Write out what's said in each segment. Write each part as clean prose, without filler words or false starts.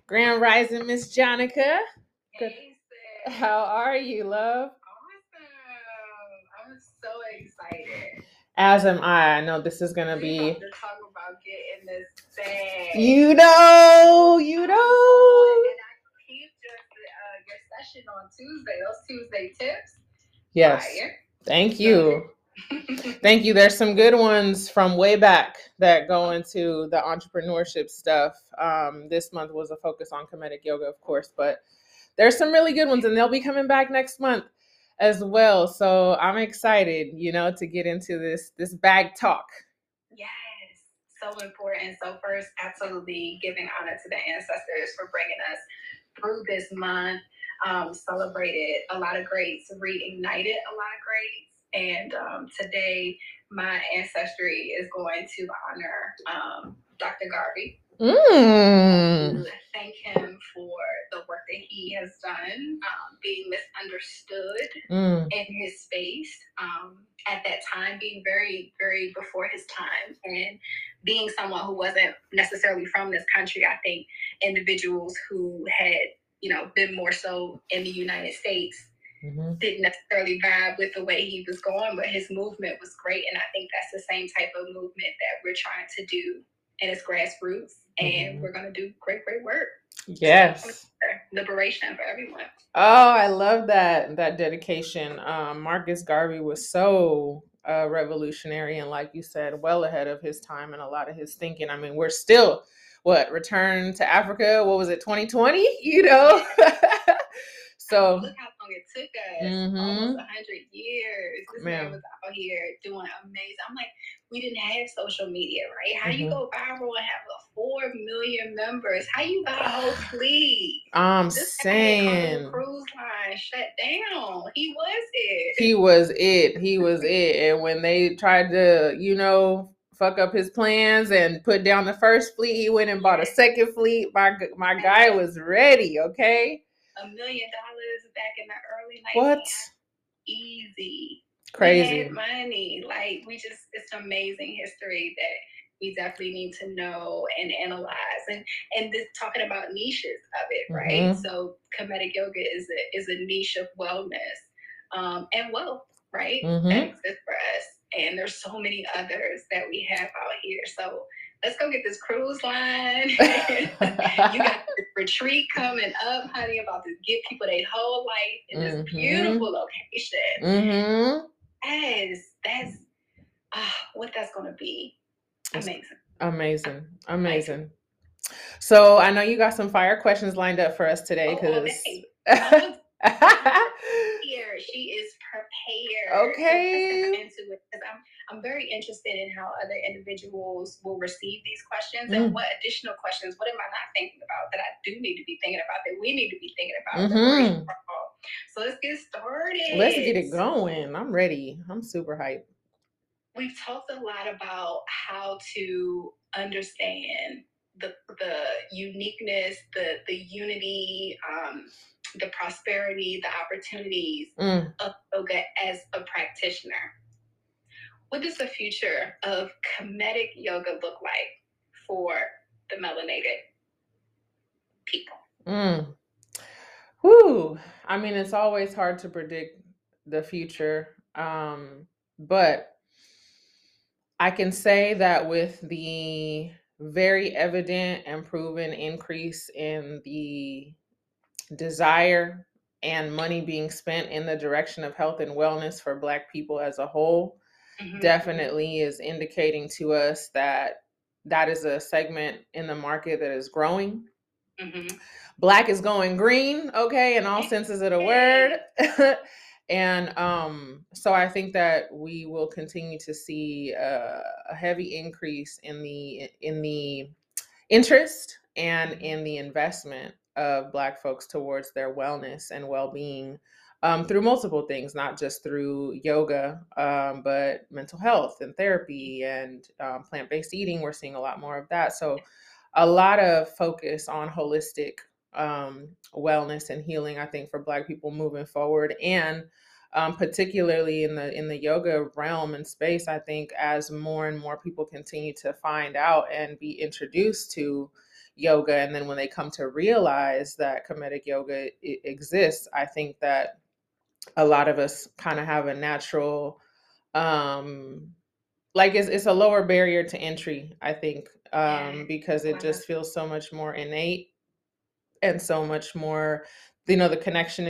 Grand Rising, Miss Jonica. Good. Hey, sis. How are you, love? Awesome. I'm so excited. As am I. I know this is gonna We be. about to talk about getting this bag. You know. And I keep just your session on Tuesday. Those Tuesday tips. Yes. Fire. Thank you. Thank you. There's some good ones from way back that go into the entrepreneurship stuff. This month was a focus on Kemetic yoga, of course, but there's some really good ones, and they'll be coming back next month as well. So I'm excited, to get into this bag talk. Yes, so important. So first, absolutely giving honor to the ancestors for bringing us through this month. Celebrated a lot of greats, reignited a lot of greats, and today my ancestry is going to honor Dr. Garvey. To thank him for the work that he has done, being misunderstood in his space at that time, being very, very before his time, and being someone who wasn't necessarily from this country. I think individuals who had, been more so in the United States didn't necessarily vibe with the way he was going, but his movement was great. And I think that's the same type of movement that we're trying to do, and it's grassroots, and we're going to do great, great work. Yes. Liberation for everyone. Oh, I love that dedication. Marcus Garvey was so revolutionary, and like you said, well ahead of his time and a lot of his thinking. I mean, we're still return to Africa? What was it, 2020? So look how long it took us. Almost 100 years. This man was out here doing amazing. I'm like, we didn't have social media, right? How do you go viral and have 4 million members? How you got a whole fleet? I'm saying cruise line shut down. He was it. He was it. And when they tried to, fuck up his plans and put down the first fleet, he went and bought a second fleet. My guy was ready, okay? $1 million back in the early 90s. What? Easy. Crazy. We had money. Like, it's amazing history that we definitely need to know and analyze. And this, talking about niches of it, right? So Kemetic yoga is a niche of wellness and wealth, right? That exists for us. And there's so many others that we have out here. So let's go get this cruise line. You got the retreat coming up, honey, about to give people their whole life in this beautiful location. That's what that's going to be. Amazing. So I know you got some fire questions lined up for us today, because here she is prepared. Okay. So into it, because I'm very interested in how other individuals will receive these questions and what additional questions, what am I not thinking about that I do need to be thinking about, that we need to be thinking about. So let's get started. Let's get it going. I'm ready. I'm super hyped. We've talked a lot about how to understand the uniqueness, the unity, the prosperity, the opportunities of yoga as a practitioner. What does the future of Kemetic yoga look like for the melanated people? I mean, it's always hard to predict the future, but I can say that with the very evident and proven increase in the desire and money being spent in the direction of health and wellness for Black people as a whole, definitely is indicating to us that is a segment in the market that is growing. Black is going green, okay, in all senses of the word. And so I think that we will continue to see a heavy increase in the interest and in the investment of Black folks towards their wellness and well-being through multiple things, not just through yoga, but mental health and therapy and plant-based eating. We're seeing a lot more of that. So a lot of focus on holistic wellness and healing, I think, for Black people moving forward, and particularly in the yoga realm and space. I think as more and more people continue to find out and be introduced to, yoga. And then when they come to realize that Kemetic yoga exists, I think that a lot of us kind of have a natural, like it's a lower barrier to entry, I think, Yeah. because it Wow. just feels so much more innate and so much more, the connection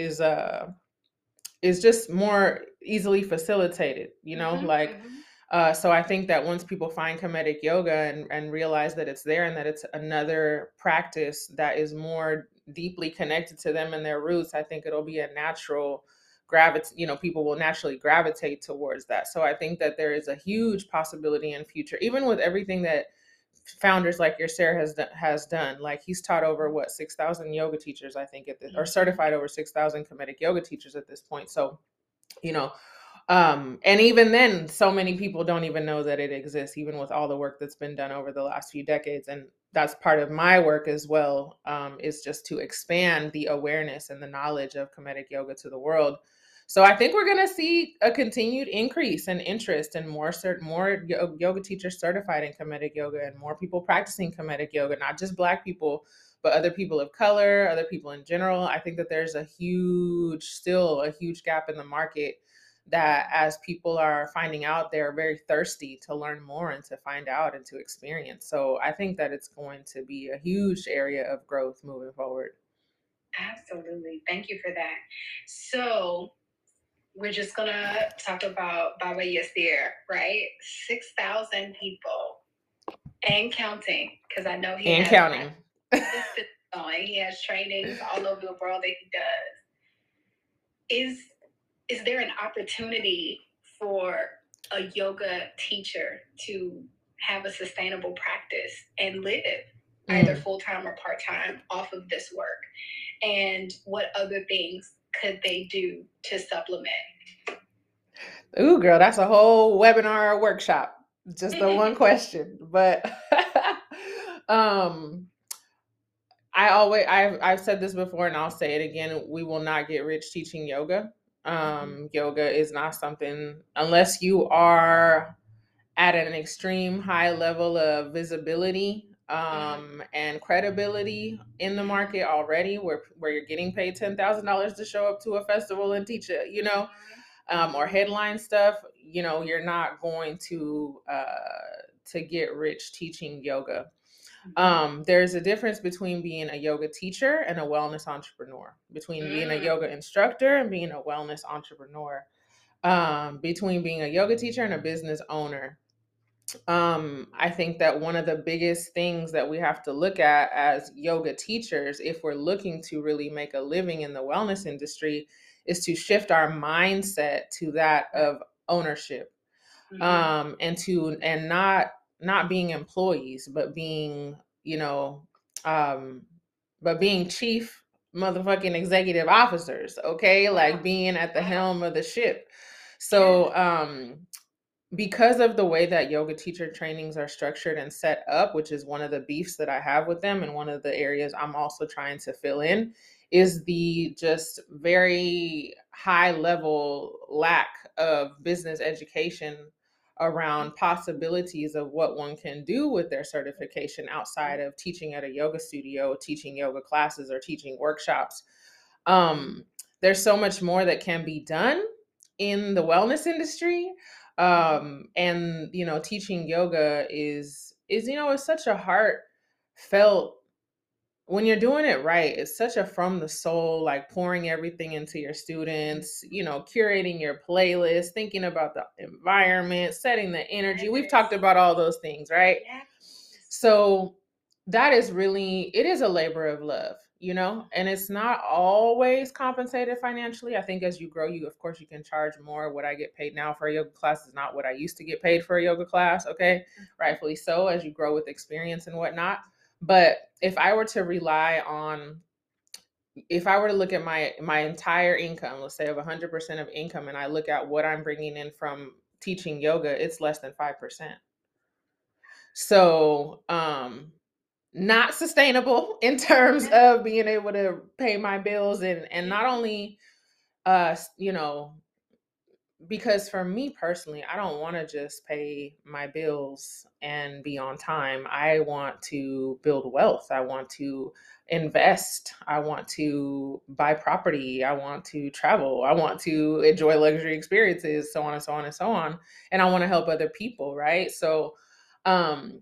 is just more easily facilitated, like, Hmm. so I think that once people find Kemetic yoga and realize that it's there and that it's another practice that is more deeply connected to them and their roots, I think it'll be a natural people will naturally gravitate towards that. So I think that there is a huge possibility in future, even with everything that founders like your Sarah has done. Like, he's taught over what 6,000 yoga teachers, I think, or certified over 6,000 Kemetic yoga teachers at this point. So, you know, and even then, so many people don't even know that it exists, even with all the work that's been done over the last few decades. And that's part of my work as well, is just to expand the awareness and the knowledge of Kemetic yoga to the world. So I think we're going to see a continued increase in interest and more yoga teachers certified in Kemetic yoga and more people practicing Kemetic yoga, not just Black people, but other people of color, other people in general. I think that there's still a huge gap in the market, that as people are finding out, they're very thirsty to learn more and to find out and to experience. So I think that it's going to be a huge area of growth moving forward. Absolutely. Thank you for that. So we're just gonna talk about Baba Yasir, right? 6,000 people and counting, because I know he And has counting. systems going. He has trainings all over the world that he does. Is there an opportunity for a yoga teacher to have a sustainable practice and live either full-time or part-time off of this work? And what other things could they do to supplement? Ooh, girl, that's a whole webinar or workshop. Just the one question. But um I've said this before and I'll say it again. We will not get rich teaching yoga. Yoga is not something, unless you are at an extreme high level of visibility, and credibility in the market already, where you're getting paid $10,000 to show up to a festival and teach it, or headline stuff. You're not going to get rich teaching yoga. There's a difference between being a yoga teacher and a wellness entrepreneur, between being a yoga instructor and being a wellness entrepreneur, between being a yoga teacher and a business owner. I think that one of the biggest things that we have to look at as yoga teachers, if we're looking to really make a living in the wellness industry, is to shift our mindset to that of ownership, and not being employees, but being, um, chief motherfucking executive officers. Okay, like being at the helm of the ship. So, because of the way that yoga teacher trainings are structured and set up, which is one of the beefs that I have with them, and one of the areas I'm also trying to fill in, is the just very high level lack of business education around possibilities of what one can do with their certification outside of teaching at a yoga studio, teaching yoga classes, or teaching workshops. There's so much more that can be done in the wellness industry, and teaching yoga is such a heartfelt, when you're doing it right, it's such a from the soul, like pouring everything into your students, curating your playlist, thinking about the environment, setting the energy. We've talked about all those things, right? So that is really, it is a labor of love, and it's not always compensated financially. I think as you grow, of course you can charge more. What I get paid now for a yoga class is not what I used to get paid for a yoga class. Okay. Rightfully so, as you grow with experience and whatnot. But if I were to look at my entire income, let's say of 100% of income, and I look at what I'm bringing in from teaching yoga, it's less than 5%. So, not sustainable in terms of being able to pay my bills, and not only, uh, you know, because for me personally, I don't want to just pay my bills and be on time. I want to build wealth. I want to invest. I want to buy property. I want to travel. I want to enjoy luxury experiences, so on and so on and so on. And I want to help other people, right? So, um,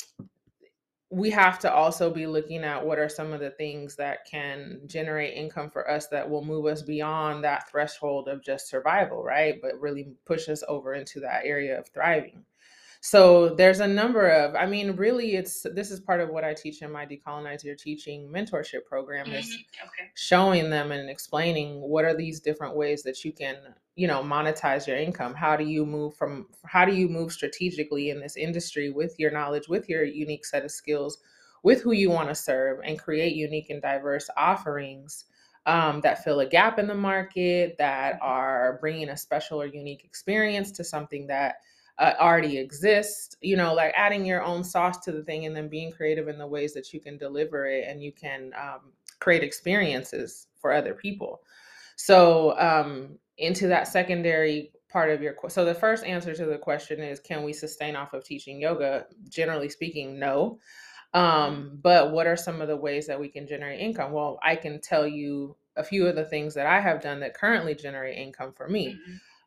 we have to also be looking at what are some of the things that can generate income for us that will move us beyond that threshold of just survival, right? But really push us over into that area of thriving. So there's a number of, I mean, really, this is part of what I teach in my Decolonize Your Teaching mentorship program is Okay. showing them and explaining what are these different ways that you can, monetize your income. How do you move strategically in this industry with your knowledge, with your unique set of skills, with who you want to serve, and create unique and diverse offerings that fill a gap in the market, that are bringing a special or unique experience to something that already exists, like adding your own sauce to the thing and then being creative in the ways that you can deliver it, and you can create experiences for other people. So into that secondary part of so the first answer to the question is, can we sustain off of teaching yoga? Generally speaking, no. But what are some of the ways that we can generate income? Well, I can tell you a few of the things that I have done that currently generate income for me.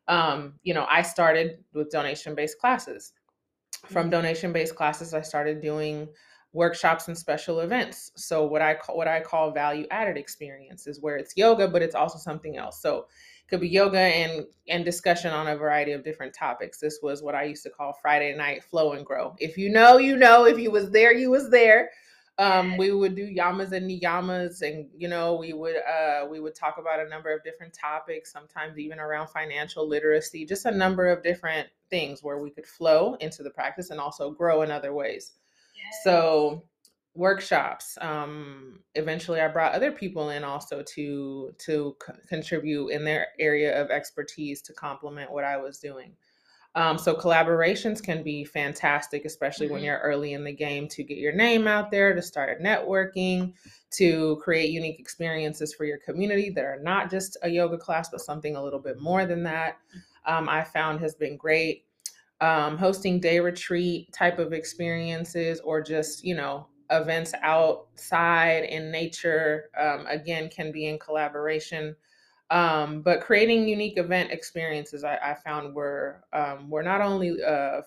I started with donation-based classes. From donation-based classes, I started doing workshops and special events. So what I call value-added experiences, where it's yoga, but it's also something else. So it could be yoga and discussion on a variety of different topics. This was what I used to call Friday night flow and grow. If you know, you know. If you was there, you was there. We would do yamas and niyamas, and we would talk about a number of different topics, sometimes even around financial literacy, just a number of different things where we could flow into the practice and also grow in other ways. Yes. So workshops. Eventually, I brought other people in also to contribute in their area of expertise to complement what I was doing. So collaborations can be fantastic, especially when you're early in the game, to get your name out there, to start networking, to create unique experiences for your community that are not just a yoga class, but something a little bit more than that. I found has been great. Hosting day retreat type of experiences, or just, events outside in nature, again, can be in collaboration. But creating unique event experiences, I found were not only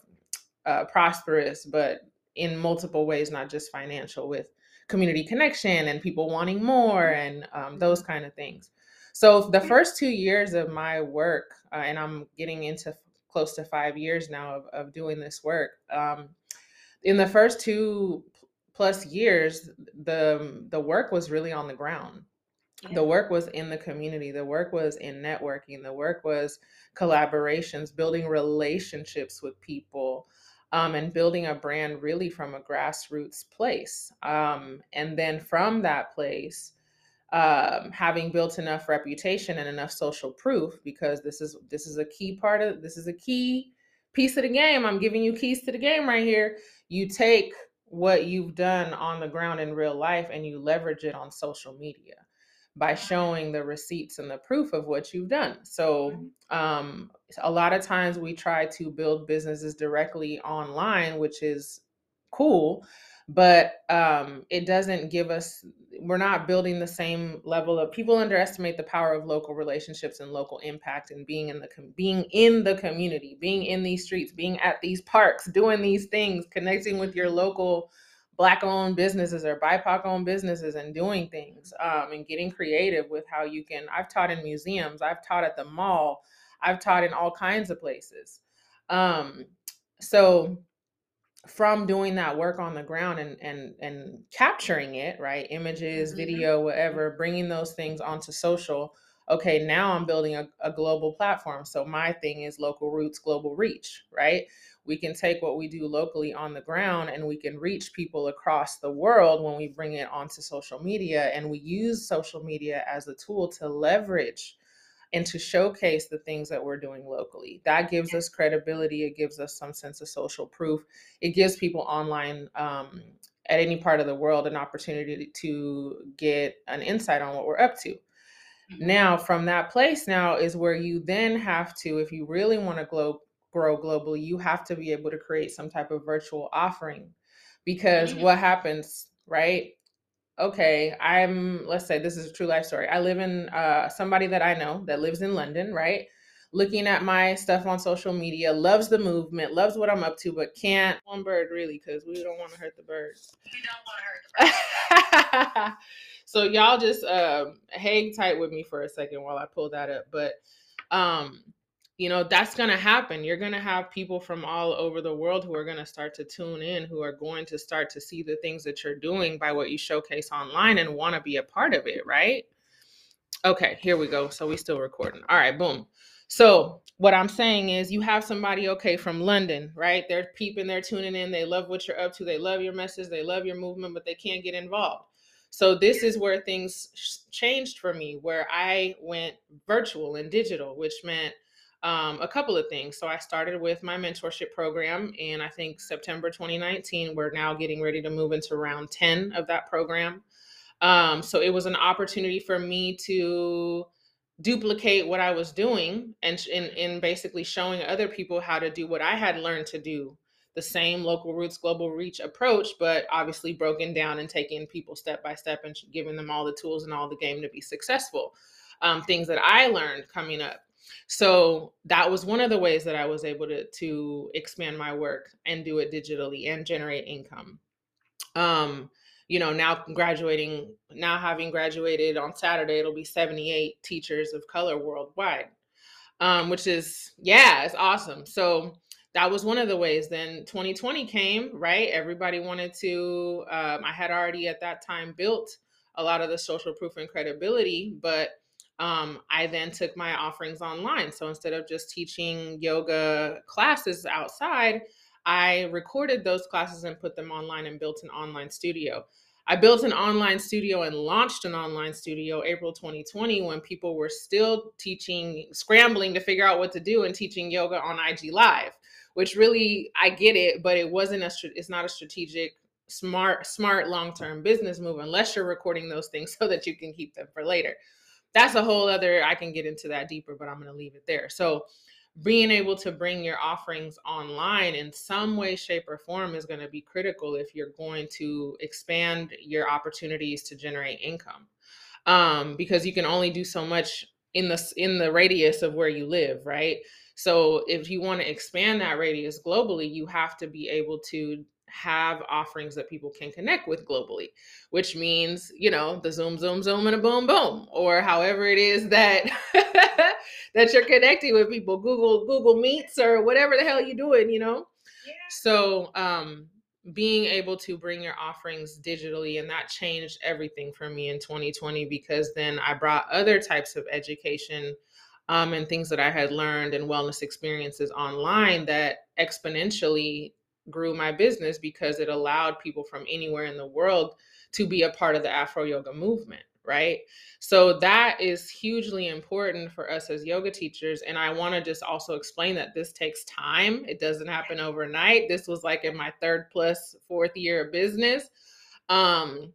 prosperous, but in multiple ways, not just financial, with community connection and people wanting more, and those kind of things. So the first 2 years of my work, and I'm getting into close to 5 years now of doing this work. In the first 2+ years, the work was really on the ground. The work was in the community. The work was in networking. The work was collaborations, building relationships with people, and building a brand really from a grassroots place. And then from that place, having built enough reputation and enough social proof, because this is a key part of this is a key piece of the game. I'm giving you keys to the game right here. You take what you've done on the ground in real life and you leverage it on social media by showing the receipts and the proof of what you've done. So a lot of times we try to build businesses directly online, which is cool, but it doesn't give us, we're not building the same level of, people underestimate the power of local relationships and local impact, and being in the community, being in these streets, being at these parks, doing these things, connecting with your local Black owned businesses or BIPOC owned businesses, and doing things, and getting creative with how you can. I've taught in museums, I've taught at the mall, I've taught in all kinds of places. So from doing that work on the ground and capturing it, right? Images, video, whatever, bringing those things onto social. Okay, now I'm building a global platform. So my thing is local roots, global reach, right? We can take what we do locally on the ground and we can reach people across the world when we bring it onto social media. And we use social media as a tool to leverage and to showcase the things that we're doing locally. That gives us credibility. It gives us some sense of social proof. It gives people online, at any part of the world, an opportunity to get an insight on what we're up to. Now, from that place now is where you then have to, if you really want to grow globally, you have to be able to create some type of virtual offering. Because what happens, right? Okay, let's say this is a true life story. I live in somebody that I know that lives in London, right? Looking at my stuff on social media, loves the movement, loves what I'm up to, but can't one bird really, because we don't want to hurt the birds. We don't want to hurt the birds. So y'all just hang tight with me for a second while I pull that up. But that's going to happen. You're going to have people from all over the world who are going to start to tune in, who are going to start to see the things that you're doing by what you showcase online and want to be a part of it, right? Okay, here we go. So we still recording. All right, boom. So what I'm saying is you have somebody, okay, from London, right? They're peeping, they're tuning in. They love what you're up to. They love your message. They love your movement, but they can't get involved. So this is where things changed for me, where I went virtual and digital, which meant a couple of things. So I started with my mentorship program, and I think September 2019, we're now getting ready to move into round 10 of that program. So it was an opportunity for me to duplicate what I was doing and in basically showing other people how to do what I had learned to do, the same local roots, global reach approach, but obviously broken down and taking people step by step and giving them all the tools and all the game to be successful. Things that I learned coming up. So that was one of the ways that I was able to expand my work and do it digitally and generate income. Now having graduated on Saturday, it'll be 78 teachers of color worldwide, which is, it's awesome. So that was one of the ways. Then 2020 came, right? Everybody wanted to, I had already at that time built a lot of the social proof and credibility, but I then took my offerings online. So instead of just teaching yoga classes outside, I recorded those classes and put them online and built an online studio. I built an online studio and launched an online studio April 2020 when people were still scrambling to figure out what to do and teaching yoga on IG Live, which really, I get it, but it's not a strategic, smart long-term business move unless you're recording those things so that you can keep them for later. That's a whole other, I can get into that deeper, but I'm going to leave it there. So being able to bring your offerings online in some way, shape, or form is going to be critical if you're going to expand your opportunities to generate income. Because you can only do so much in the radius of where you live, right? So if you want to expand that radius globally, you have to be able to have offerings that people can connect with globally, which means, the zoom, zoom, zoom, and a boom, boom, or however it is that that you're connecting with people, Google Meets or whatever the hell you're doing, Yeah. So being able to bring your offerings digitally, and that changed everything for me in 2020, because then I brought other types of education and things that I had learned and wellness experiences online that exponentially grew my business, because it allowed people from anywhere in the world to be a part of the Afro yoga movement, right? So that is hugely important for us as yoga teachers. And I want to just also explain that this takes time. It doesn't happen overnight. This was like in my 3rd plus 4th year of business. And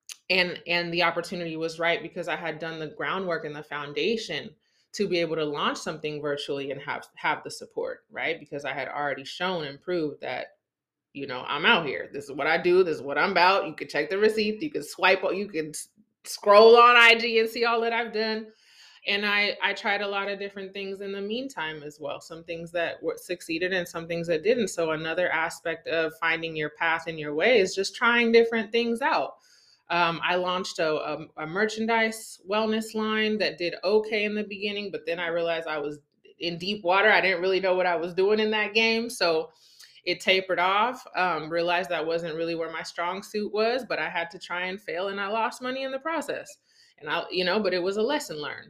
the opportunity was right because I had done the groundwork and the foundation to be able to launch something virtually and have the support, right? Because I had already shown and proved that, I'm out here. This is what I do. This is what I'm about. You can check the receipts. You can you can scroll on IG and see all that I've done. And I tried a lot of different things in the meantime as well. Some things that succeeded and some things that didn't. So another aspect of finding your path and your way is just trying different things out. I launched a merchandise wellness line that did okay in the beginning, but then I realized I was in deep water. I didn't really know what I was doing in that game. So it tapered off. Realized that wasn't really where my strong suit was, but I had to try and fail, and I lost money in the process. And but it was a lesson learned.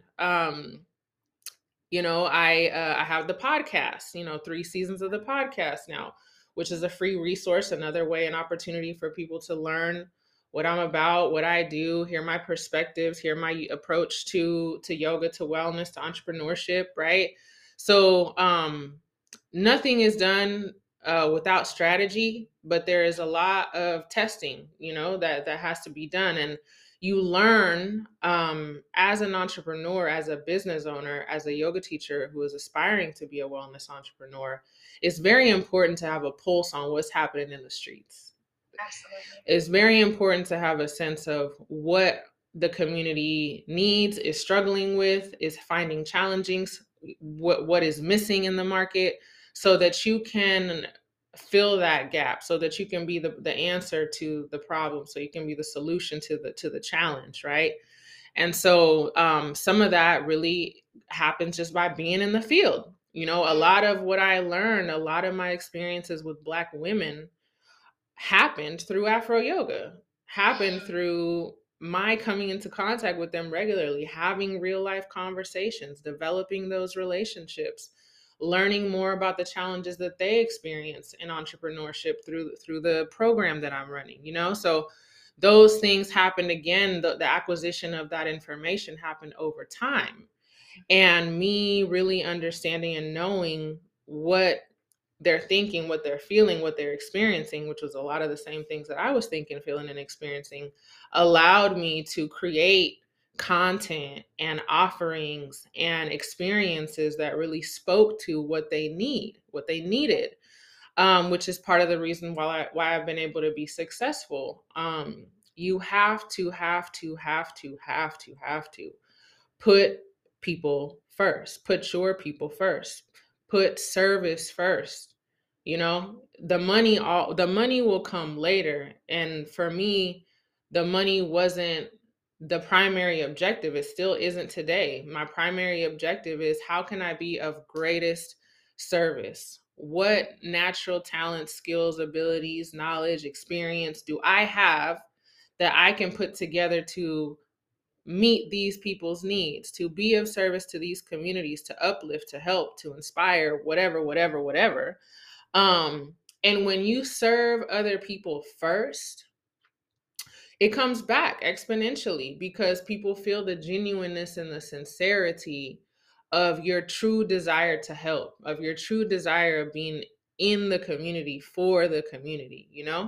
I have the podcast, 3 seasons of the podcast now, which is a free resource, another way, an opportunity for people to learn what I'm about, what I do, hear my perspectives, hear my approach to yoga, to wellness, to entrepreneurship, right? So nothing is done without strategy, but there is a lot of testing, that has to be done. And you learn as an entrepreneur, as a business owner, as a yoga teacher who is aspiring to be a wellness entrepreneur, it's very important to have a pulse on what's happening in the streets. Absolutely. It's very important to have a sense of what the community needs, is struggling with, is finding challenging, what is missing in the market, so that you can fill that gap, so that you can be the answer to the problem, so you can be the solution to the challenge, right? And so some of that really happens just by being in the field. You know, a lot of what I learned, a lot of my experiences with Black women happened through Afro yoga, happened through my coming into contact with them regularly, having real life conversations, developing those relationships, learning more about the challenges that they experience in entrepreneurship through the program that I'm running, you know? So those things happened again, the acquisition of that information happened over time. And me really understanding and knowing what they're thinking, what they're feeling, what they're experiencing, which was a lot of the same things that I was thinking, feeling, and experiencing, allowed me to create content and offerings and experiences that really spoke to what they needed, which is part of the reason why I've been able to be successful. You have to put people first, put your people first, put service first. You know, the money will come later. And for me, the money wasn't the primary objective. It still isn't today. My primary objective is, how can I be of greatest service? What natural talents, skills, abilities, knowledge, experience do I have that I can put together to meet these people's needs, to be of service to these communities, to uplift, to help, to inspire, whatever. Um, and when you serve other people first, it comes back exponentially, because people feel the genuineness and the sincerity of your true desire to help, of your true desire of being in the community for the community, you know?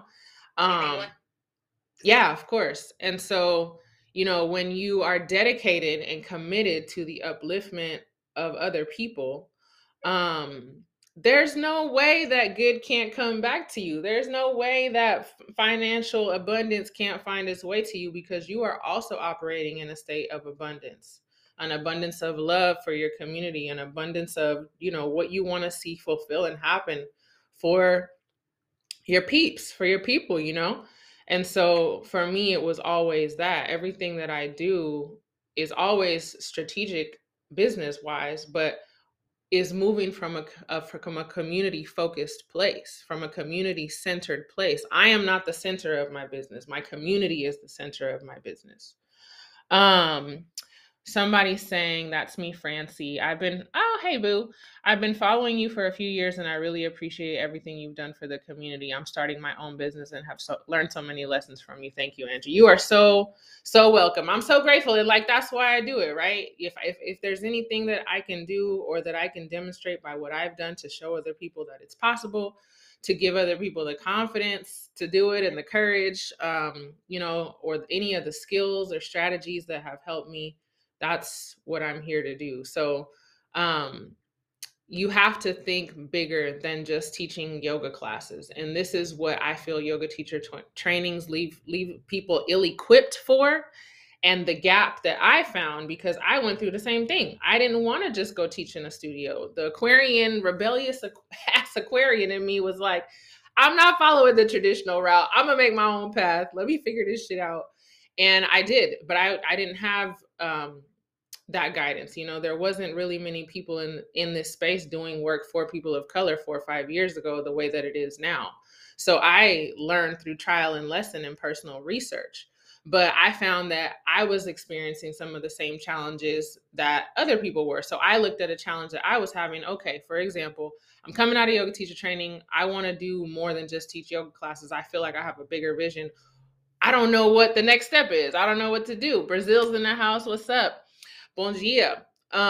Yeah, of course. And so, you know, when you are dedicated and committed to the upliftment of other people, um, there's no way that good can't come back to you. There's no way that financial abundance can't find its way to you, because you are also operating in a state of abundance, an abundance of love for your community, an abundance of, you know, what you want to see fulfill and happen for your peeps, for your people, you know? And so for me, it was always that. Everything that I do is always strategic business wise, but is moving from from a community focused place, from a community centered place. I am not the center of my business. My community is the center of my business. Um, Somebody saying, that's me, Francie. Oh, hey, boo. I've been following you for a few years and I really appreciate everything you've done for the community. I'm starting my own business and have learned so many lessons from you. Thank you, Angie. You are so, so welcome. I'm so grateful. And like, that's why I do it, right? If there's anything that I can do or that I can demonstrate by what I've done to show other people that it's possible, to give other people the confidence to do it and the courage, you know, or any of the skills or strategies that have helped me, that's what I'm here to do. So you have to think bigger than just teaching yoga classes. And this is what I feel yoga teacher trainings leave people ill-equipped for. And the gap that I found, because I went through the same thing. I didn't want to just go teach in a studio. The Aquarian, rebellious ass Aquarian in me was like, I'm not following the traditional route. I'm gonna make my own path. Let me figure this shit out. And I did, but I didn't have that guidance. You know, there wasn't really many people in this space doing work for people of color 4 or 5 years ago the way that it is now. So I learned through trial and lesson and personal research. But I found that I was experiencing some of the same challenges that other people were. So I looked at a challenge that I was having. Okay, for example, I'm coming out of yoga teacher training. I want to do more than just teach yoga classes. I feel like I have a bigger vision. I don't know what the next step is. I don't know what to do. Brazil's in the house. What's up? Bon dia.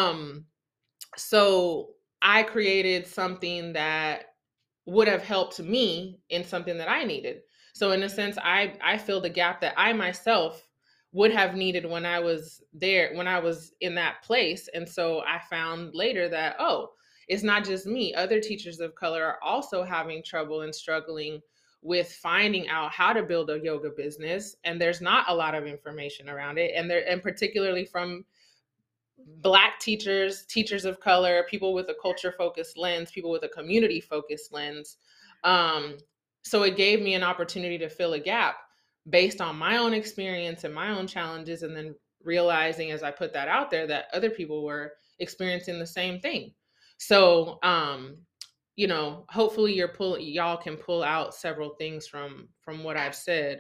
So I created something that would have helped me in something that I needed. So in a sense, I fill the gap that I myself would have needed when I was there, when I was in that place. And so I found later that, oh, it's not just me. Other teachers of color are also having trouble and struggling with finding out how to build a yoga business. And there's not a lot of information around it. And particularly from Black teachers, teachers of color, people with a culture focused lens, people with a community focused lens. Um, so it gave me an opportunity to fill a gap based on my own experience and my own challenges, and then realizing as I put that out there that other people were experiencing the same thing. So, hopefully y'all can pull out several things from what I've said.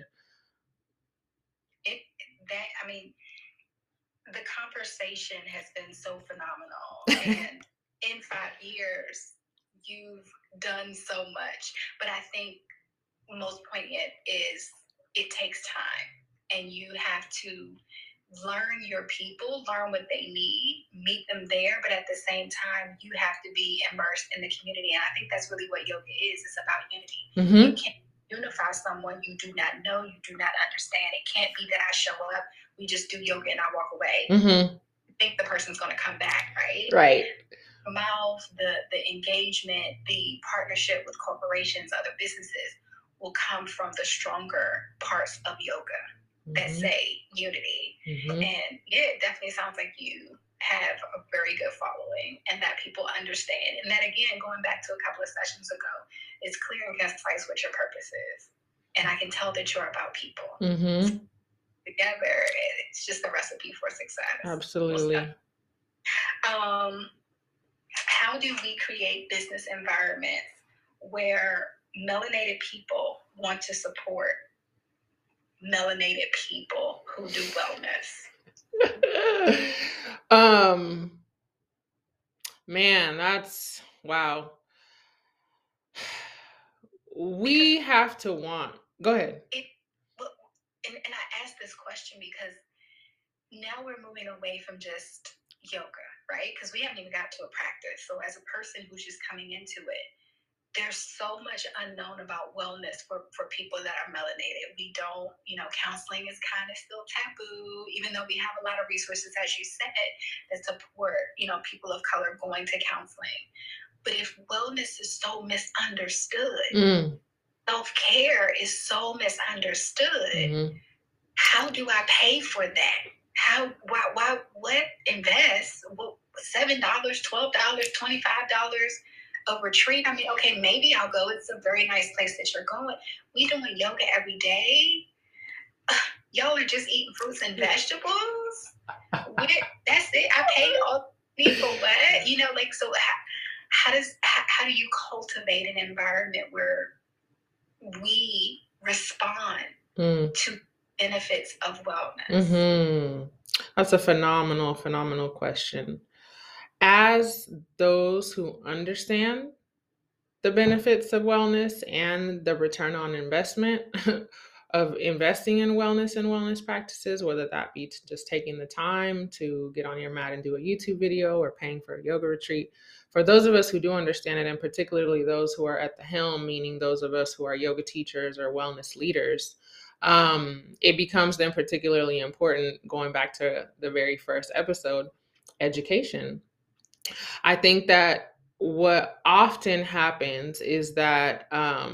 I mean, the conversation has been so phenomenal. And in 5 years, you've done so much. But I think most poignant is it takes time, and you have to learn your people, learn what they need, meet them there. But at the same time, you have to be immersed in the community. And I think that's really what yoga is. It's about unity. Mm-hmm. You can't unify someone you do not know, you do not understand. It can't be that I show up, we just do yoga and I walk away. Mm-hmm. I think the person's going to come back, right? Right. The mouth, the engagement, the partnership with corporations, other businesses will come from the stronger parts of yoga that say unity. And yeah, it definitely sounds like you have a very good following and that people understand. And then again, going back to a couple of sessions ago, it's clear and concise what your purpose is. And I can tell that you're about people. Together, it's just a recipe for success. Absolutely. How do we create business environments where melanated people want to support melanated people who do wellness? Man, that's wow. We have to want. Go ahead. And I ask this question because now we're moving away from just yoga, right? Because we haven't even got to a practice. So as a person who's just coming into it, there's so much unknown about wellness for people that are melanated. We don't, counseling is kind of still taboo, even though we have a lot of resources, as you said, that support, people of color going to counseling. But if wellness is so misunderstood, self-care is so misunderstood, how do I pay for that? What invest? $7, $12, $25 a retreat? I mean, okay, maybe I'll go. It's a very nice place that you're going. We doing yoga every day. Y'all are just eating fruits and vegetables. That's it. I pay all people what? So how do you cultivate an environment where we respond to benefits of wellness? That's a phenomenal question. As those who understand the benefits of wellness and the return on investment of investing in wellness and wellness practices, whether that be just taking the time to get on your mat and do a YouTube video or paying for a yoga retreat, for those of us who do understand it, and particularly those who are at the helm, meaning those of us who are yoga teachers or wellness leaders, it becomes then particularly important, going back to the very first episode, education. I think that what often happens is that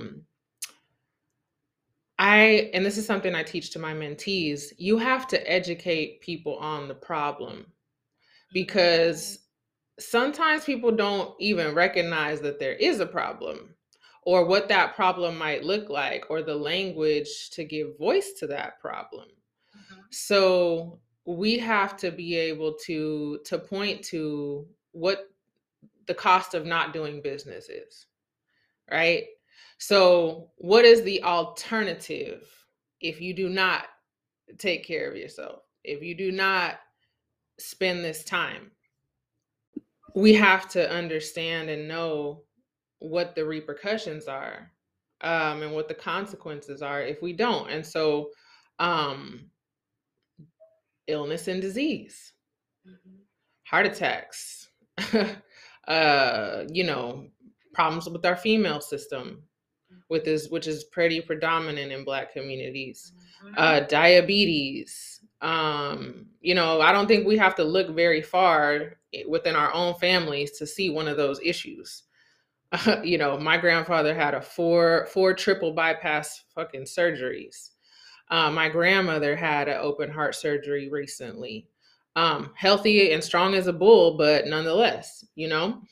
and this is something I teach to my mentees, you have to educate people on the problem, because sometimes people don't even recognize that there is a problem or what that problem might look like or the language to give voice to that problem. So we have to be able to point to what the cost of not doing business is, right? So what is the alternative if you do not take care of yourself, if you do not spend this time? We have to understand and know what the repercussions are, and what the consequences are if we don't. And so illness and disease, heart attacks, problems with our female system, which is pretty predominant in Black communities, diabetes, I don't think we have to look very far within our own families to see one of those issues. My grandfather had a four triple bypass fucking surgeries. My grandmother had an open heart surgery recently. Healthy and strong as a bull, but nonetheless.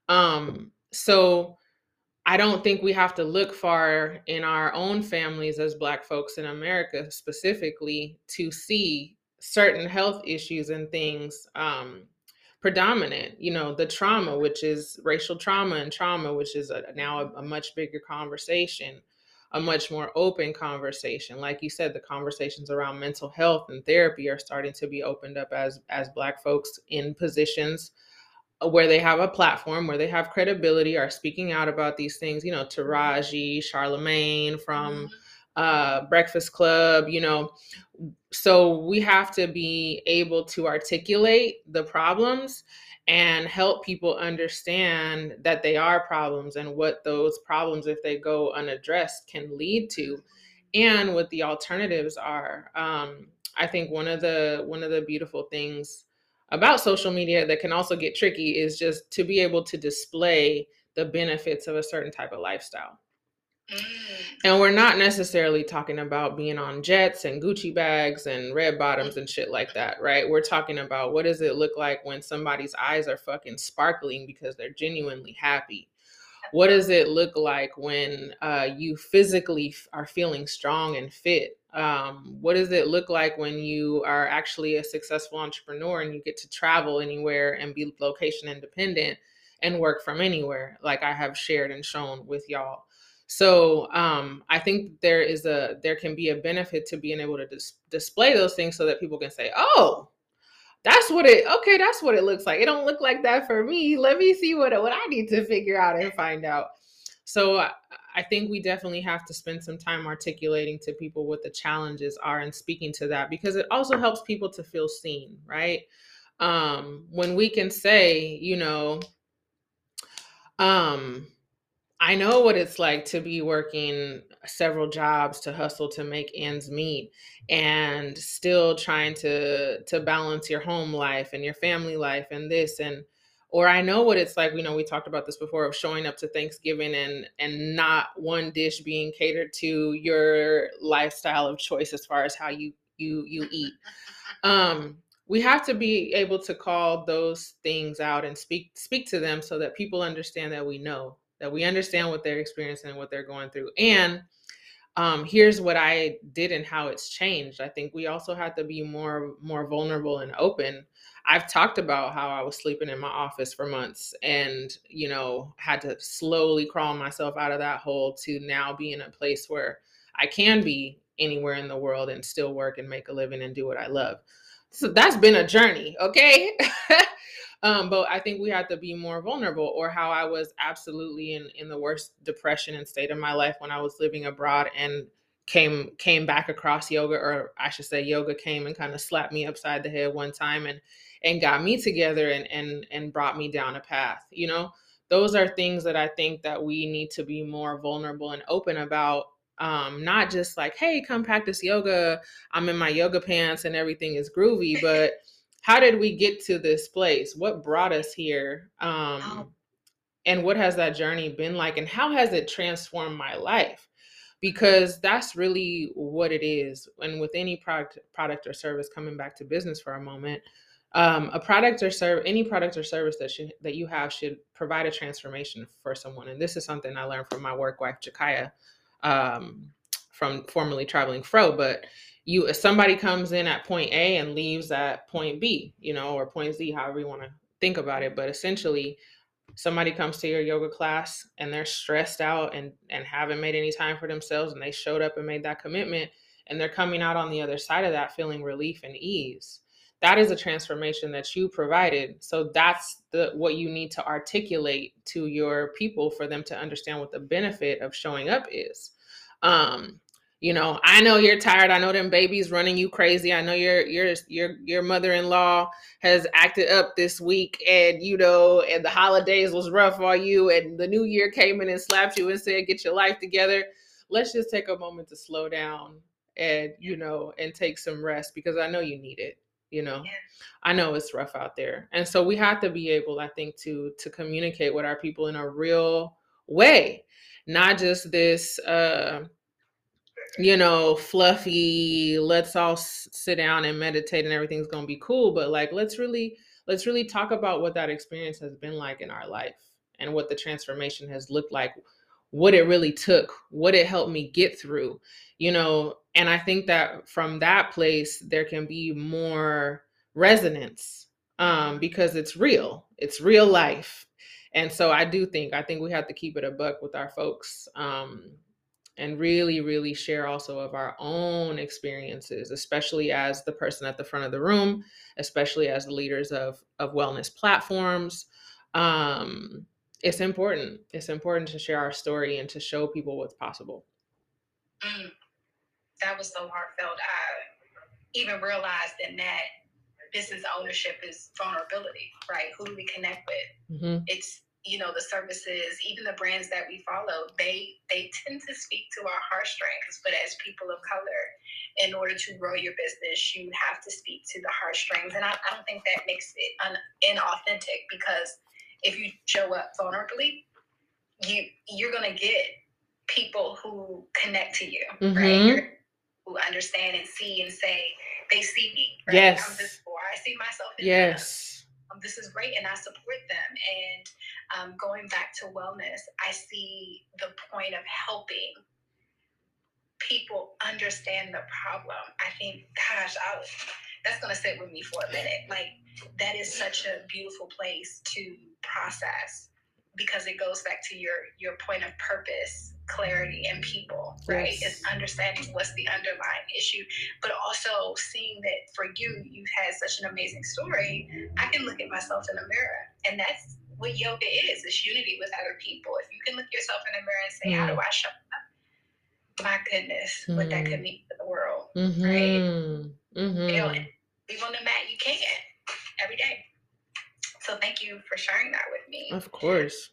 So I don't think we have to look far in our own families as Black folks in America specifically to see certain health issues and things predominant. The trauma, which is racial trauma and trauma, which is now a much bigger conversation, a much more open conversation. Like you said, the conversations around mental health and therapy are starting to be opened up as Black folks in positions where they have a platform, where they have credibility, are speaking out about these things. Taraji, Charlemagne from Breakfast Club. So we have to be able to articulate the problems and help people understand that they are problems and what those problems, if they go unaddressed, can lead to, and what the alternatives are. I think one of the beautiful things about social media that can also get tricky is just to be able to display the benefits of a certain type of lifestyle. And we're not necessarily talking about being on jets and Gucci bags and red bottoms and shit like that, right? We're talking about what does it look like when somebody's eyes are fucking sparkling because they're genuinely happy? What does it look like when you physically are feeling strong and fit? What does it look like when you are actually a successful entrepreneur and you get to travel anywhere and be location independent and work from anywhere, like I have shared and shown with y'all? So I think there can be a benefit to being able to display those things so that people can say, oh, that's what it looks like. It don't look like that for me. Let me see what I need to figure out and find out. So I think we definitely have to spend some time articulating to people what the challenges are and speaking to that, because it also helps people to feel seen, right? When we can say, I know what it's like to be working several jobs to hustle to make ends meet and still trying to balance your home life and your family life and this, and or I know what it's like, we talked about this before, of showing up to Thanksgiving and not one dish being catered to your lifestyle of choice as far as how you eat. We have to be able to call those things out and speak to them so that people understand that we understand what they're experiencing and what they're going through. And here's what I did and how it's changed. I think we also have to be more vulnerable and open. I've talked about how I was sleeping in my office for months and, had to slowly crawl myself out of that hole to now be in a place where I can be anywhere in the world and still work and make a living and do what I love. So that's been a journey, okay? But I think we have to be more vulnerable, or how I was absolutely in the worst depression and state of my life when I was living abroad and came back across yoga, or I should say yoga came and kind of slapped me upside the head one time and got me together and brought me down a path. Those are things that I think that we need to be more vulnerable and open about. Not just like, hey, come practice yoga, I'm in my yoga pants and everything is groovy, but how did we get to this place? What brought us here? And what has that journey been like? And how has it transformed my life? Because that's really what it is. And with any product or service, coming back to business for a moment, a product or any product or service that you have should provide a transformation for someone. And this is something I learned from my work wife, Jakaya, from formerly Traveling Fro. But if somebody comes in at point A and leaves at point B, or point Z, however you want to think about it. But essentially, somebody comes to your yoga class and they're stressed out and haven't made any time for themselves, and they showed up and made that commitment, and they're coming out on the other side of that feeling relief and ease. That is a transformation that you provided. So that's what you need to articulate to your people for them to understand what the benefit of showing up is. I know you're tired. I know them babies running you crazy. I know your mother-in-law has acted up this week, and and the holidays was rough on you, and the new year came in and slapped you and said, get your life together. Let's just take a moment to slow down and, Yeah. and take some rest, because I know you need it, you know. Yeah. I know it's rough out there. And so we have to be able, I think, to communicate with our people in a real way, not just this fluffy, let's all sit down and meditate and everything's going to be cool, but like let's really talk about what that experience has been like in our life, and what the transformation has looked like, what it really took, what it helped me get through, and I think that from that place there can be more resonance, because it's real life. And so I think we have to keep it a buck with our folks, and really, really share also of our own experiences, especially as the person at the front of the room, especially as the leaders of wellness platforms. Um, it's important. It's important to share our story and to show people what's possible. Mm, that was so heartfelt. I even realized in that business ownership is vulnerability, right? Who do we connect with? Mm-hmm. It's the services, even the brands that we follow, they tend to speak to our heartstrings. But as people of color, in order to grow your business, you have to speak to the heartstrings, and I don't think that makes it inauthentic, because if you show up vulnerably, you're gonna get people who connect to you, right? Mm-hmm. Who understand and see and say they see me, right? Yes. I'm this boy. I see myself in Yes. them. This is great, and I support them. And going back to wellness, I see the point of helping people understand the problem. I think, gosh, that's going to sit with me for a minute. Like, that is such a beautiful place to process, because it goes back to your point of purpose, clarity, and people, right? Yes. It's understanding what's the underlying issue, but also seeing that for you've had such an amazing story. I can look at myself in the mirror, and that's what yoga is. It's unity with other people. If you can look yourself in the mirror and say, how do I show up? My goodness, what that could mean to the world, right? Mm-hmm. Leave on the mat, you can, every day. So thank you for sharing that with me. Of course.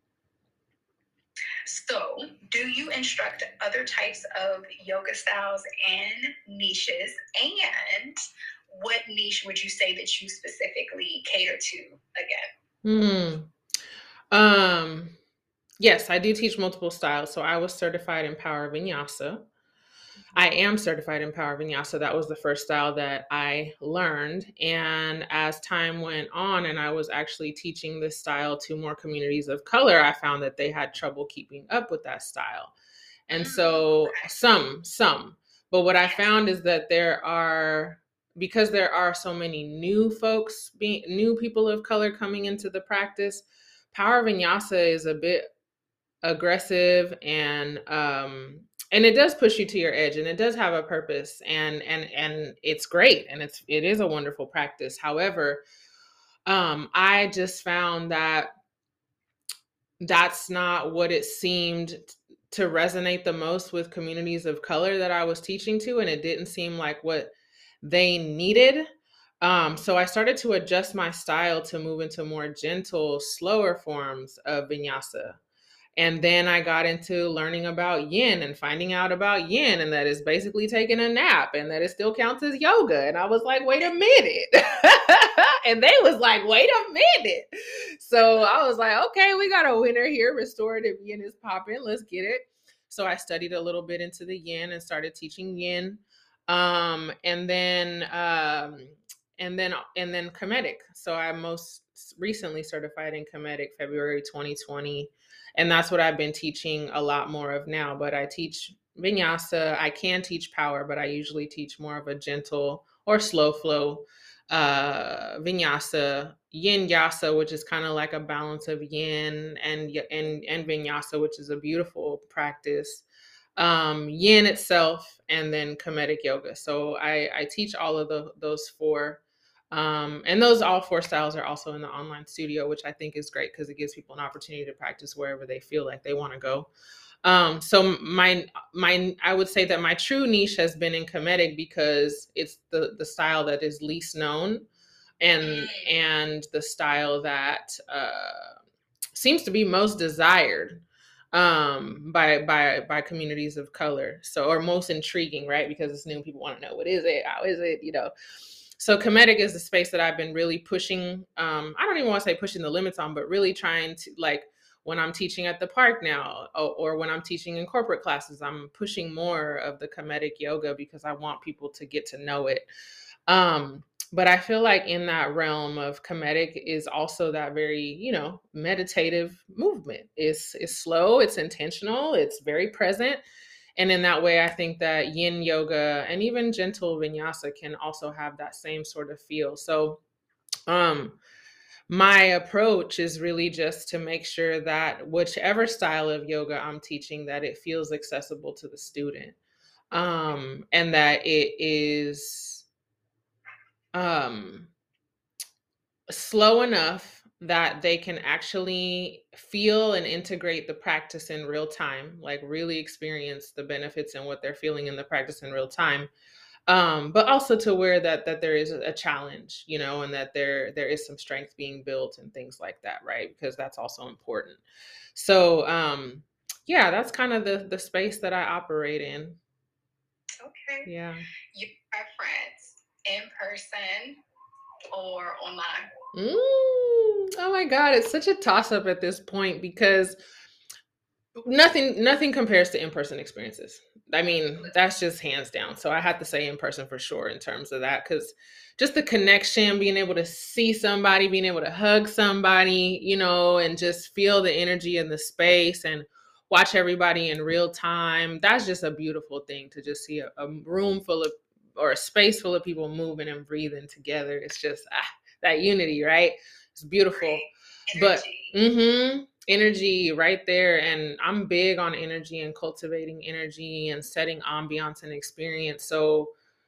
So, do you instruct other types of yoga styles and niches? And what niche would you say that you specifically cater to again? Yes, I do teach multiple styles. So I was certified in Power Vinyasa. I am certified in Power Vinyasa. That was the first style that I learned. And as time went on and I was actually teaching this style to more communities of color, I found that they had trouble keeping up with that style. And so some, but what I found is that because there are so many new people of color coming into the practice, Power Vinyasa is a bit aggressive, and it does push you to your edge, and it does have a purpose, and it's great, and it is a wonderful practice. However, I just found that that's not what it seemed to resonate the most with communities of color that I was teaching to, and it didn't seem like what they needed. So I started to adjust my style to move into more gentle, slower forms of vinyasa. And then I got into learning about yin and finding out about yin, and that is basically taking a nap, and that it still counts as yoga. And I was like, wait a minute. And they was like, wait a minute. So I was like, okay, we got a winner here. Restorative yin is popping. Let's get it. So I studied a little bit into the yin and started teaching yin. And then Kemetic. So I most recently certified in Kemetic February 2020. And that's what I've been teaching a lot more of now. But I teach vinyasa. I can teach power, but I usually teach more of a gentle or slow flow vinyasa, yin yasa, which is kind of like a balance of yin and vinyasa, which is a beautiful practice. Yin itself, and then Kemetic yoga. So I teach all of those four. And those all four styles are also in the online studio, which I think is great because it gives people an opportunity to practice wherever they feel like they want to go. So my I would say that my true niche has been in Kemetic because it's the style that is least known, and the style that seems to be most desired. by communities of color. So, or most intriguing, right? Because it's new, people want to know, what is it? How is it? So Kemetic is the space that I've been really pushing. I don't even want to say pushing the limits on, but really trying to, like, when I'm teaching at the park now, or when I'm teaching in corporate classes, I'm pushing more of the Kemetic yoga because I want people to get to know it. But I feel like in that realm of Kemetic is also that very, meditative movement. It's slow, it's intentional, it's very present. And in that way, I think that yin yoga and even gentle vinyasa can also have that same sort of feel. So, um, my approach is really just to make sure that whichever style of yoga I'm teaching, that it feels accessible to the student, and that it is um, slow enough that they can actually feel and integrate the practice in real time, like really experience the benefits and what they're feeling in the practice in real time. But also to where that there is a challenge, and that there is some strength being built and things like that, right? Because that's also important. So yeah, that's kind of the space that I operate in. Okay. Yeah. Your preference, in person or online? Oh my God, it's such a toss up at this point because nothing compares to in-person experiences. I mean, that's just hands down. So I have to say in person for sure in terms of that, because just the connection, being able to see somebody, being able to hug somebody, and just feel the energy in the space and watch everybody in real time. That's just a beautiful thing, to just see a room full of, or a space full of people moving and breathing together. It's just that unity, right? It's beautiful. Right. But Energy. energy right there. And I'm big on energy and cultivating energy and setting ambiance and experience. So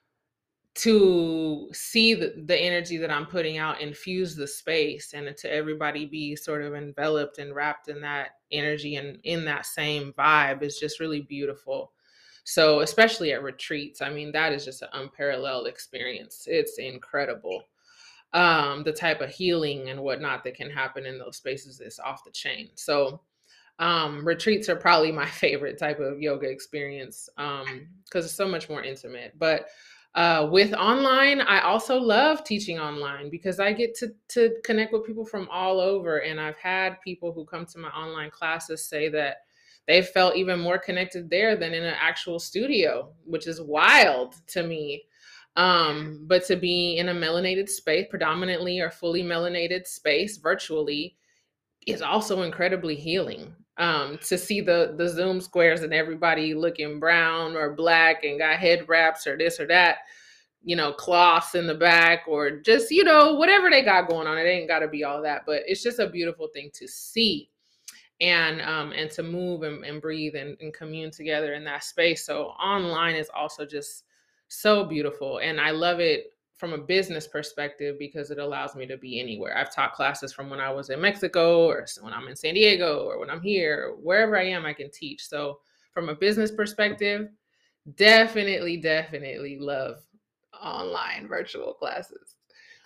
to see the energy that I'm putting out infuse the space, and to everybody be sort of enveloped and wrapped in that energy and in that same vibe, is just really beautiful. So especially at retreats, I mean, that is just an unparalleled experience. It's incredible. The type of healing and whatnot that can happen in those spaces is off the chain. So retreats are probably my favorite type of yoga experience, because it's so much more intimate. But with online, I also love teaching online because I get to connect with people from all over. And I've had people who come to my online classes say that they felt even more connected there than in an actual studio, which is wild to me. But to be in a melanated space, predominantly or fully melanated space virtually, is also incredibly healing. To see the Zoom squares and everybody looking brown or black and got head wraps or this or that, cloths in the back, or just, whatever they got going on. It ain't got to be all that, but it's just a beautiful thing to see, and to move and breathe and commune together in that space. So online is also just so beautiful, and I love it from a business perspective because it allows me to be anywhere. I've taught classes from when I was in Mexico, or when I'm in San Diego, or when I'm here, wherever I am, I can teach. So from a business perspective, definitely love online virtual classes.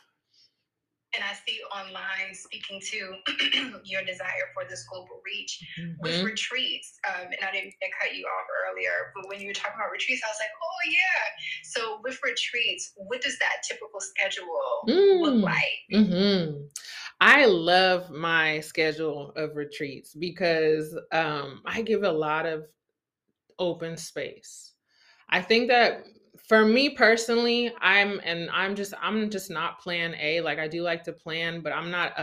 And I see online, speaking to your desire for this global reach with retreats. And I didn't cut you off earlier, but when you were talking about retreats, I was like, oh, yeah. So with retreats, what does that typical schedule look like? I love my schedule of retreats because I give a lot of open space. I think that for me personally, I'm just not plan A. Like, I do like to plan, but I'm not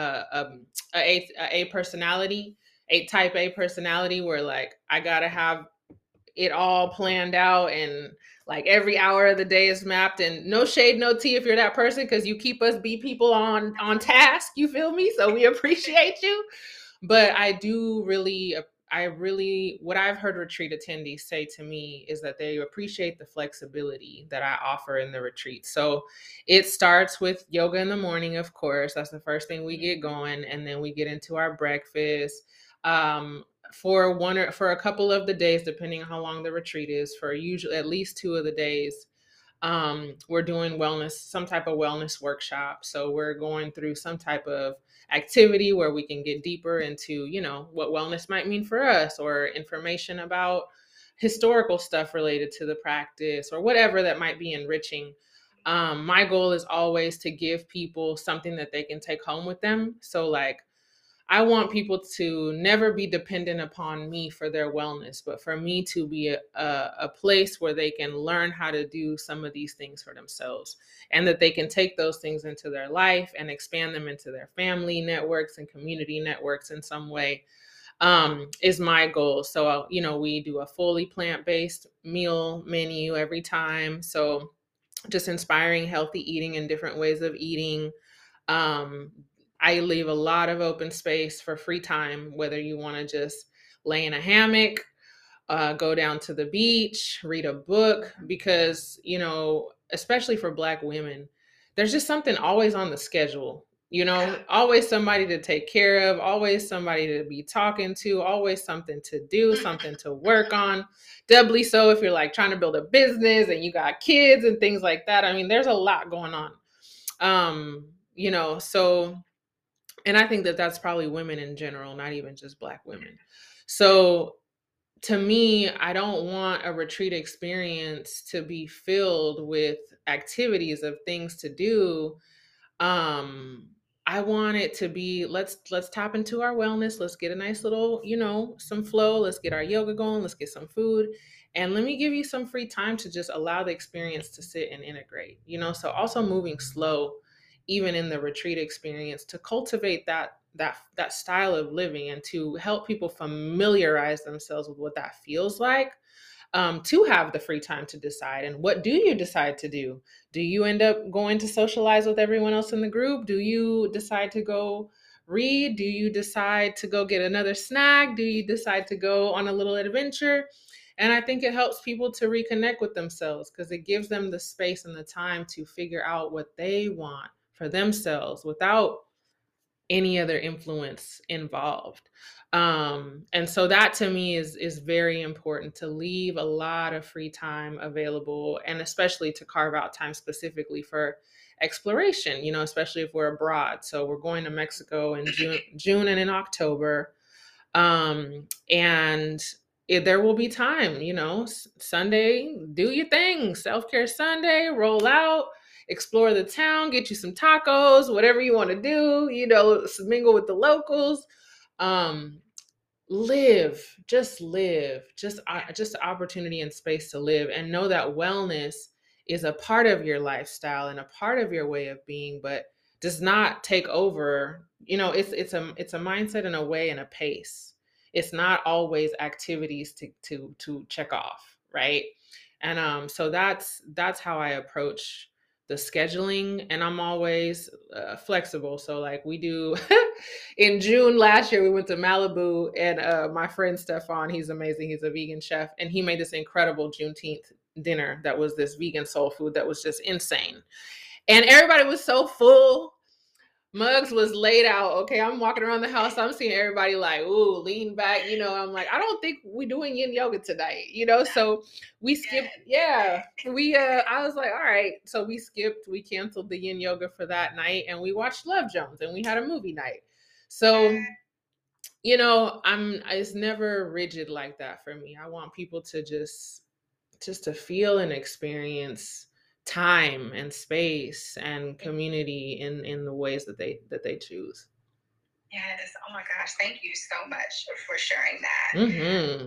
a personality, a type A personality, where like I gotta have it all planned out, and like every hour of the day is mapped. And no shade, no tea if you're that person, because you keep us B people on task. You feel me? So we appreciate you. But I really, what I've heard retreat attendees say to me is that they appreciate the flexibility that I offer in the retreat. So it starts with yoga in the morning, of course. That's the first thing we get going. And then we get into our breakfast. For a couple of the days, depending on how long the retreat is, for usually at least 2 of the days, we're doing some type of wellness workshop. So we're going through some type of activity where we can get deeper into, what wellness might mean for us, or information about historical stuff related to the practice, or whatever that might be enriching. My goal is always to give people something that they can take home with them. So, like, I want people to never be dependent upon me for their wellness, but for me to be a place where they can learn how to do some of these things for themselves, and that they can take those things into their life and expand them into their family networks and community networks in some way, is my goal. So, we do a fully plant-based meal menu every time. So just inspiring healthy eating and different ways of eating. um, I leave a lot of open space for free time, whether you want to just lay in a hammock, go down to the beach, read a book, because, especially for Black women, there's just something always on the schedule, always somebody to take care of, always somebody to be talking to, always something to do, something to work on. Doubly so if you're like trying to build a business and you got kids and things like that. I mean, there's a lot going on. So, and I think that that's probably women in general, not even just Black women. So to me, I don't want a retreat experience to be filled with activities of things to do. I want it to be, let's tap into our wellness. Let's get a nice little, some flow. Let's get our yoga going. Let's get some food. And let me give you some free time to just allow the experience to sit and integrate, so also moving slow, even in the retreat experience, to cultivate that style of living, and to help people familiarize themselves with what that feels like, to have the free time to decide. And what do you decide to do? Do you end up going to socialize with everyone else in the group? Do you decide to go read? Do you decide to go get another snack? Do you decide to go on a little adventure? And I think it helps people to reconnect with themselves, because it gives them the space and the time to figure out what they want for themselves without any other influence involved. And so that to me is very important, to leave a lot of free time available, and especially to carve out time specifically for exploration, especially if we're abroad. So we're going to Mexico in June and in October. And there will be time, Sunday, do your thing, self-care Sunday, roll out, explore the town, get you some tacos, whatever you want to do, mingle with the locals. Live, just opportunity and space to live, and know that wellness is a part of your lifestyle and a part of your way of being, but does not take over. It's a mindset and a way and a pace. It's not always activities to check off, right? And so that's how I approach the scheduling, and I'm always flexible. So like we do in June last year, we went to Malibu, and my friend Stefan, he's amazing. He's a vegan chef, and he made this incredible Juneteenth dinner that was this vegan soul food that was just insane. And everybody was so full. Muggs was laid out. Okay, I'm walking around the house. I'm seeing everybody like, ooh, lean back. I'm like, I don't think we're doing yin yoga tonight. So we skipped. Yeah, I was like, all right. So we canceled the yin yoga for that night, and we watched Love Jones, and we had a movie night. So, it's never rigid like that for me. I want people to just to feel and experience time and space and community in the ways that they choose. Yes. Oh my gosh. Thank you so much for sharing that. Mm-hmm.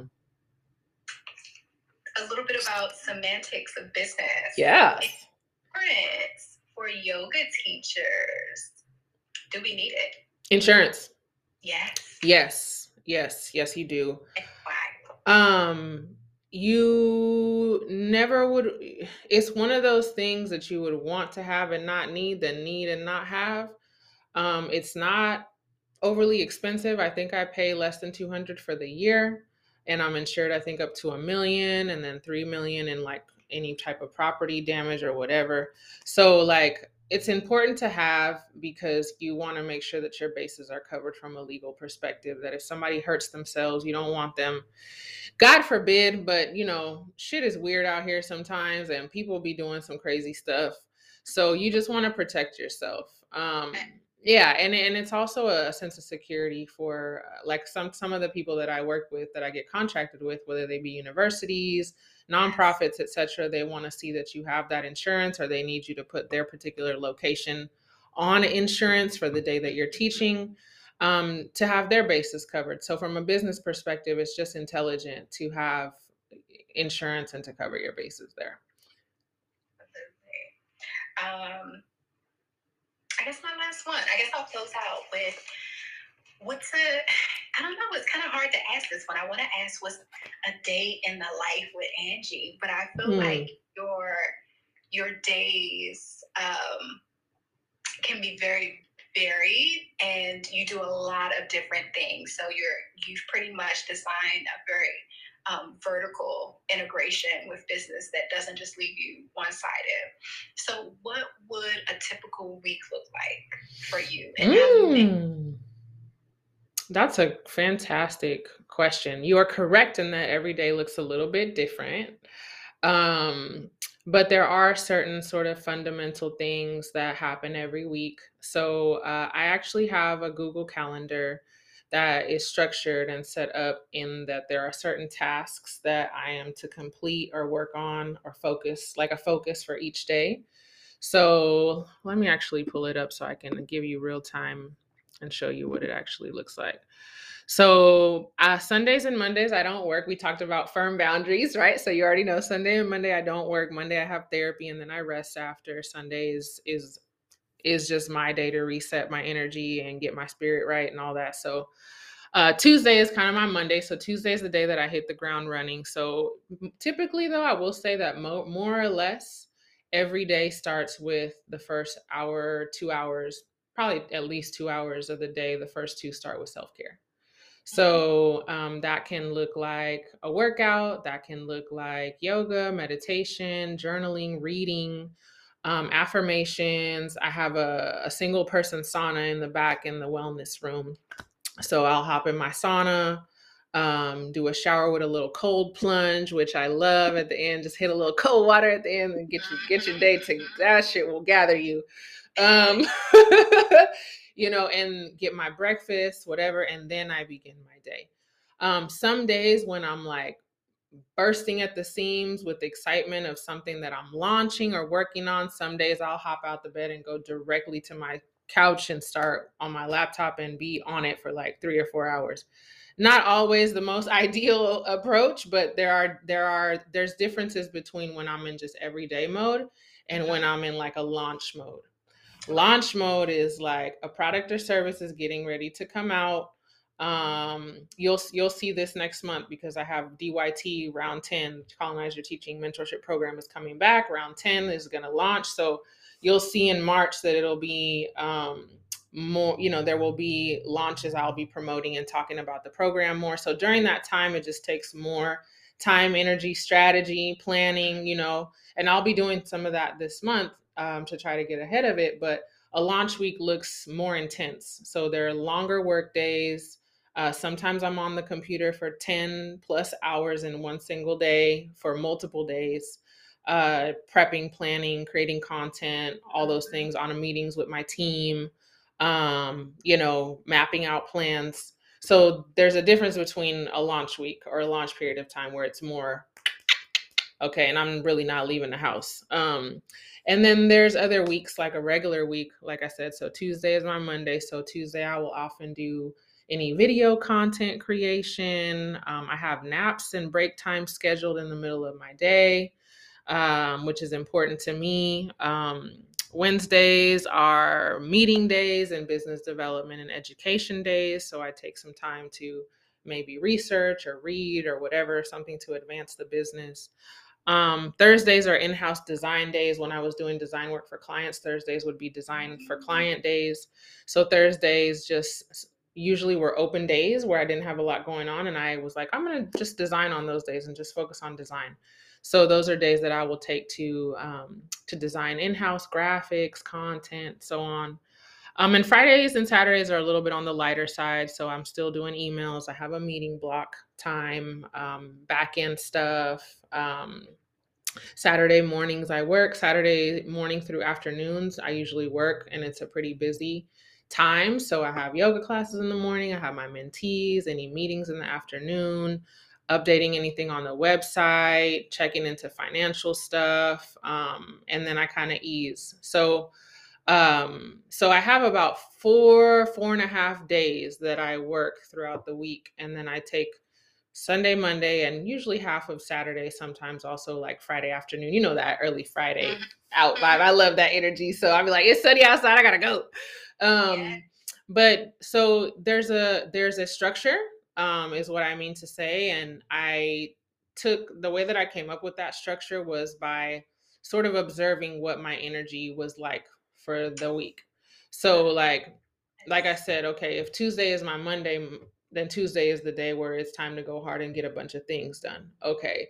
A little bit about semantics of business. Yeah. Insurance for yoga teachers. Do we need it? Insurance. Yes. Yes, you do. Why? You never would. It's one of those things that you would want to have and not need, then need and not have. It's not overly expensive. I think I pay less than $200 for the year, and I'm insured, I think, up to $1 million, and then $3 million in like any type of property damage or whatever. So like, it's important to have because you want to make sure that your bases are covered from a legal perspective. That if somebody hurts themselves, you don't want them, God forbid, but shit is weird out here sometimes and people be doing some crazy stuff. So you just want to protect yourself. Yeah, and it's also a sense of security for like some of the people that I work with, that I get contracted with, whether they be universities, nonprofits, etc. They want to see that you have that insurance, or they need you to put their particular location on insurance for the day that you're teaching, to have their bases covered. So from a business perspective, it's just intelligent to have insurance and to cover your bases there. I guess my last one. I guess I'll close out with I don't know, it's kind of hard to ask this one. I want to ask what's a day in the life with Angie, but I feel like your days can be very varied and you do a lot of different things. So you've pretty much designed a very vertical integration with business that doesn't just leave you one-sided. So what would a typical week look like for you? And That's a fantastic question. You are correct in that every day looks a little bit different. But there are certain sort of fundamental things that happen every week. So I actually have a Google Calendar that is structured and set up in that there are certain tasks that I am to complete or work on or focus, like a focus for each day. So let me actually pull it up so I can give you real time and show you what it actually looks like. So Sundays and Mondays, I don't work. We talked about firm boundaries, right? So you already know Sunday and Monday, I don't work. Monday, I have therapy and then I rest after. Sundays is just my day to reset my energy and get my spirit right and all that. So Tuesday is kind of my Monday. So Tuesday is the day that I hit the ground running. So typically, though, I will say that more or less every day starts with the first hour, 2 hours, probably at least 2 hours of the day. The first two start with self-care. So that can look like a workout, that can look like yoga, meditation, journaling, reading, affirmations. I have a single person sauna in the back in the wellness room. So I'll hop in my sauna, do a shower with a little cold plunge, which I love at the end. Just hit a little cold water at the end and get your day to, that shit will gather you. And get my breakfast, whatever, and then I begin my day. Some days when I'm like bursting at the seams with excitement of something that I'm launching or working on, some days I'll hop out the bed and go directly to my couch and start on my laptop and be on it for like 3 or 4 hours. Not always the most ideal approach, but there's differences between when I'm in just everyday mode and when I'm in like a launch mode. Launch mode is like a product or service is getting ready to come out. You'll see this next month because I have DYT round 10, Colonize Your Teaching Mentorship Program, is coming back. Round 10 is going to launch. So you'll see in March that it'll be more, there will be launches. I'll be promoting and talking about the program more. So during that time, it just takes more time, energy, strategy, planning, and I'll be doing some of that this month to try to get ahead of it. But a launch week looks more intense. So there are longer work days. Sometimes I'm on the computer for 10 plus hours in one single day for multiple days, prepping, planning, creating content, all those things, on a meetings with my team, mapping out plans. So there's a difference between a launch week or a launch period of time where it's more okay, and I'm really not leaving the house. And then there's other weeks, like a regular week, like I said. So Tuesday is my Monday. So Tuesday, I will often do any video content creation. I have naps and break time scheduled in the middle of my day, which is important to me. Wednesdays are meeting days and business development and education days. So I take some time to maybe research or read or whatever, something to advance the business. Thursdays are in-house design days. When I was doing design work for clients, Thursdays would be design for client days. So Thursdays just usually were open days where I didn't have a lot going on. And I was like, I'm going to just design on those days and just focus on design. So those are days that I will take to design in-house graphics, content, so on. And Fridays and Saturdays are a little bit on the lighter side. So I'm still doing emails. I have a meeting block time, back end stuff. Saturday mornings I work. Saturday morning through afternoons, I usually work, and it's a pretty busy time. So I have yoga classes in the morning. I have my mentees, any meetings in the afternoon, updating anything on the website, checking into financial stuff. And then I kind of ease. So I have about 4.5 days that I work throughout the week. And then I take Sunday, Monday, and usually half of Saturday, sometimes also like Friday afternoon. You know, that early Friday out vibe. I love that energy. So I'll be like, it's sunny outside, I gotta go. But so there's a structure, is what I mean to say. And I took the way that I came up with that structure was by sort of observing what my energy was like for the week. So like I said, okay, if Tuesday is my Monday, then Tuesday is the day where it's time to go hard and get a bunch of things done. Okay.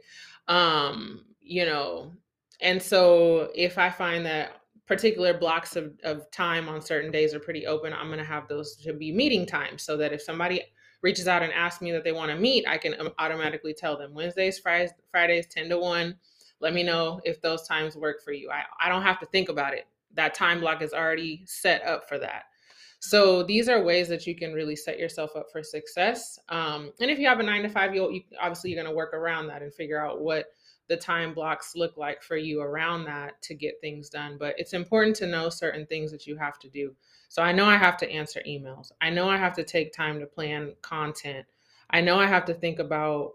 You know, and so if I find that particular blocks of time on certain days are pretty open, I'm going to have those to be meeting times, so that if somebody reaches out and asks me that they want to meet, I can automatically tell them Wednesdays, Fridays, 10 to 1. Let me know if those times work for you. I don't have to think about it. That time block is already set up for that. So these are ways that you can really set yourself up for success. And if you have a 9 to 5, you obviously you're going to work around that and figure out what the time blocks look like for you around that to get things done. But it's important to know certain things that you have to do. So I know I have to answer emails. I know I have to take time to plan content. I know I have to think about,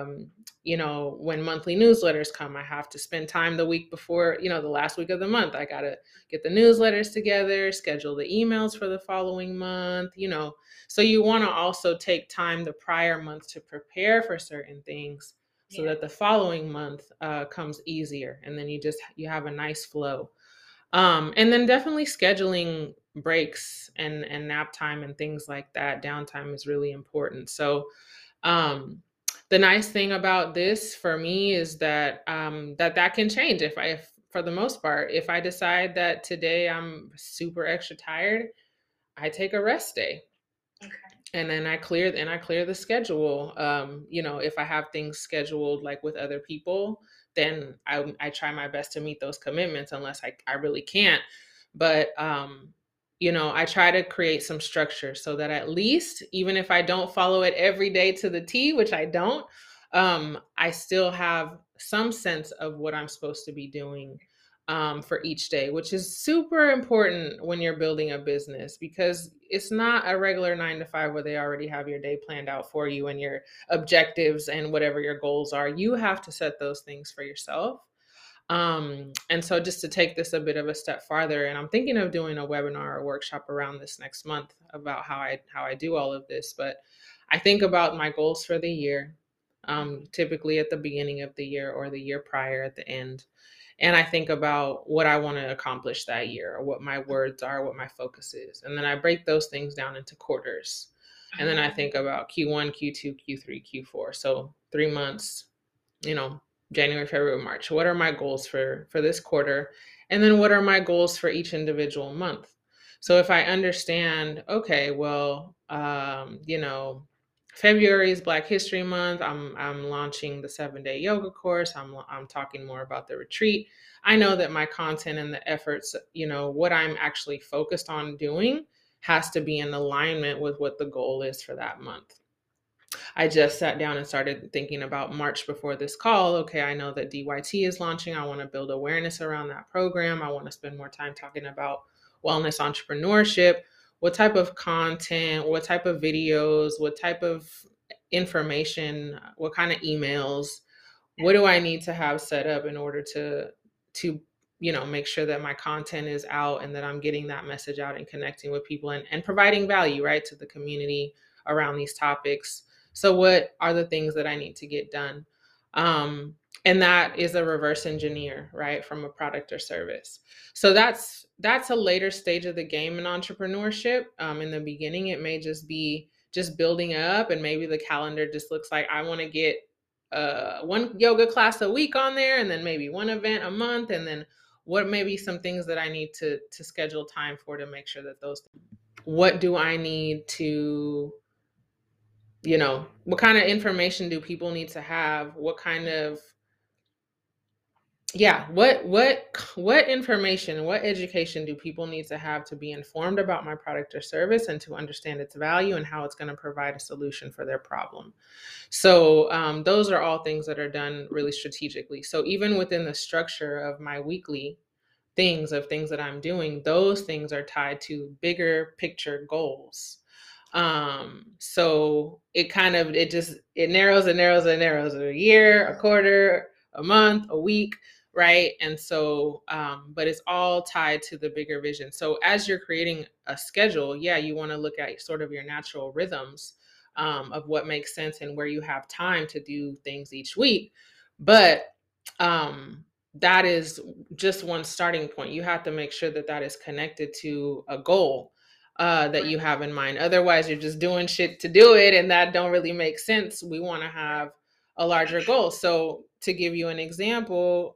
when monthly newsletters come, I have to spend time the week before, the last week of the month. I got to get the newsletters together, schedule the emails for the following month, So you want to also take time the prior month to prepare for certain things, so that the following month comes easier, and then you have a nice flow. And then definitely scheduling breaks and nap time and things like that. Downtime is really important. So um, the nice thing about this for me is that that can change if for the most part, if I decide that today I'm super extra tired, I take a rest day. Okay. And then I clear the schedule. If I have things scheduled like with other people, then I try my best to meet those commitments unless I really can't. But I try to create some structure so that at least, even if I don't follow it every day to the T, which I don't, I still have some sense of what I'm supposed to be doing for each day, which is super important when you're building a business, because it's not a regular 9 to 5 where they already have your day planned out for you and your objectives and whatever your goals are. You have to set those things for yourself. And so just to take this a bit of a step farther, and I'm thinking of doing a webinar or workshop around this next month about how I do all of this. But I think about my goals for the year, typically at the beginning of the year or the year prior at the end. And I think about what I want to accomplish that year, or what my words are, what my focus is. And then I break those things down into quarters. And then I think about Q1, Q2, Q3, Q4. So 3 months, January, February, March. What are my goals for this quarter? And then what are my goals for each individual month? So if I understand, okay, well, February is Black History Month. I'm launching the 7-day yoga course. I'm talking more about the retreat. I know that my content and the efforts, what I'm actually focused on doing has to be in alignment with what the goal is for that month. I just sat down and started thinking about March before this call. Okay, I know that DYT is launching. I want to build awareness around that program. I want to spend more time talking about wellness entrepreneurship. What type of content, what type of videos, what type of information, what kind of emails, what do I need to have set up in order to make sure that my content is out and that I'm getting that message out and connecting with people and providing value, right, to the community around these topics. So what are the things that I need to get done? And that is a reverse engineer, right, from a product or service. So that's a later stage of the game in entrepreneurship. In the beginning, it may just be just building up, and maybe the calendar just looks like I want to get one yoga class a week on there, and then maybe one event a month, and then what maybe some things that I need to schedule time for to make sure that those, what do I need to, what kind of information do people need to have? What kind of, yeah, what information, what education do people need to have to be informed about my product or service and to understand its value and how it's going to provide a solution for their problem? So those are all things that are done really strategically. So even within the structure of my weekly things that I'm doing, those things are tied to bigger picture goals. So it narrows and narrows and narrows, a year, a quarter, a month, a week, right? And so but it's all tied to the bigger vision. So as you're creating a schedule, yeah, you want to look at sort of your natural rhythms of what makes sense and where you have time to do things each week. But that is just one starting point. You have to make sure that that is connected to a goal that you have in mind. Otherwise, you're just doing shit to do it, and that don't really make sense. We want to have a larger goal. So to give you an example,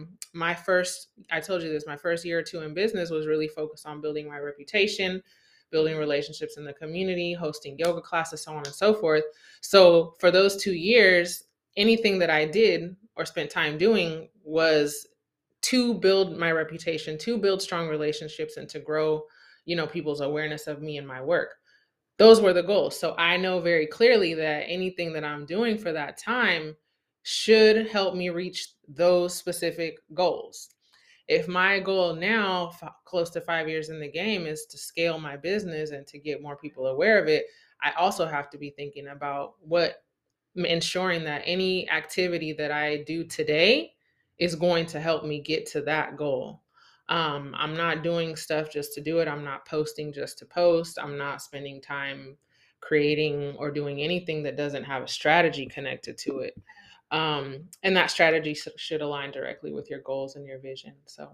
I told you this, my first year or two in business was really focused on building my reputation, building relationships in the community, hosting yoga classes, so on and so forth. So for those 2 years, anything that I did or spent time doing was to build my reputation, to build strong relationships, and to grow, people's awareness of me and my work. Those were the goals. So I know very clearly that anything that I'm doing for that time should help me reach those specific goals. If my goal now, close to 5 years in the game, is to scale my business and to get more people aware of it, I also have to be thinking about ensuring that any activity that I do today is going to help me get to that goal. I'm not doing stuff just to do it. I'm not posting just to post. I'm not spending time creating or doing anything that doesn't have a strategy connected to it. And that strategy should align directly with your goals and your vision. So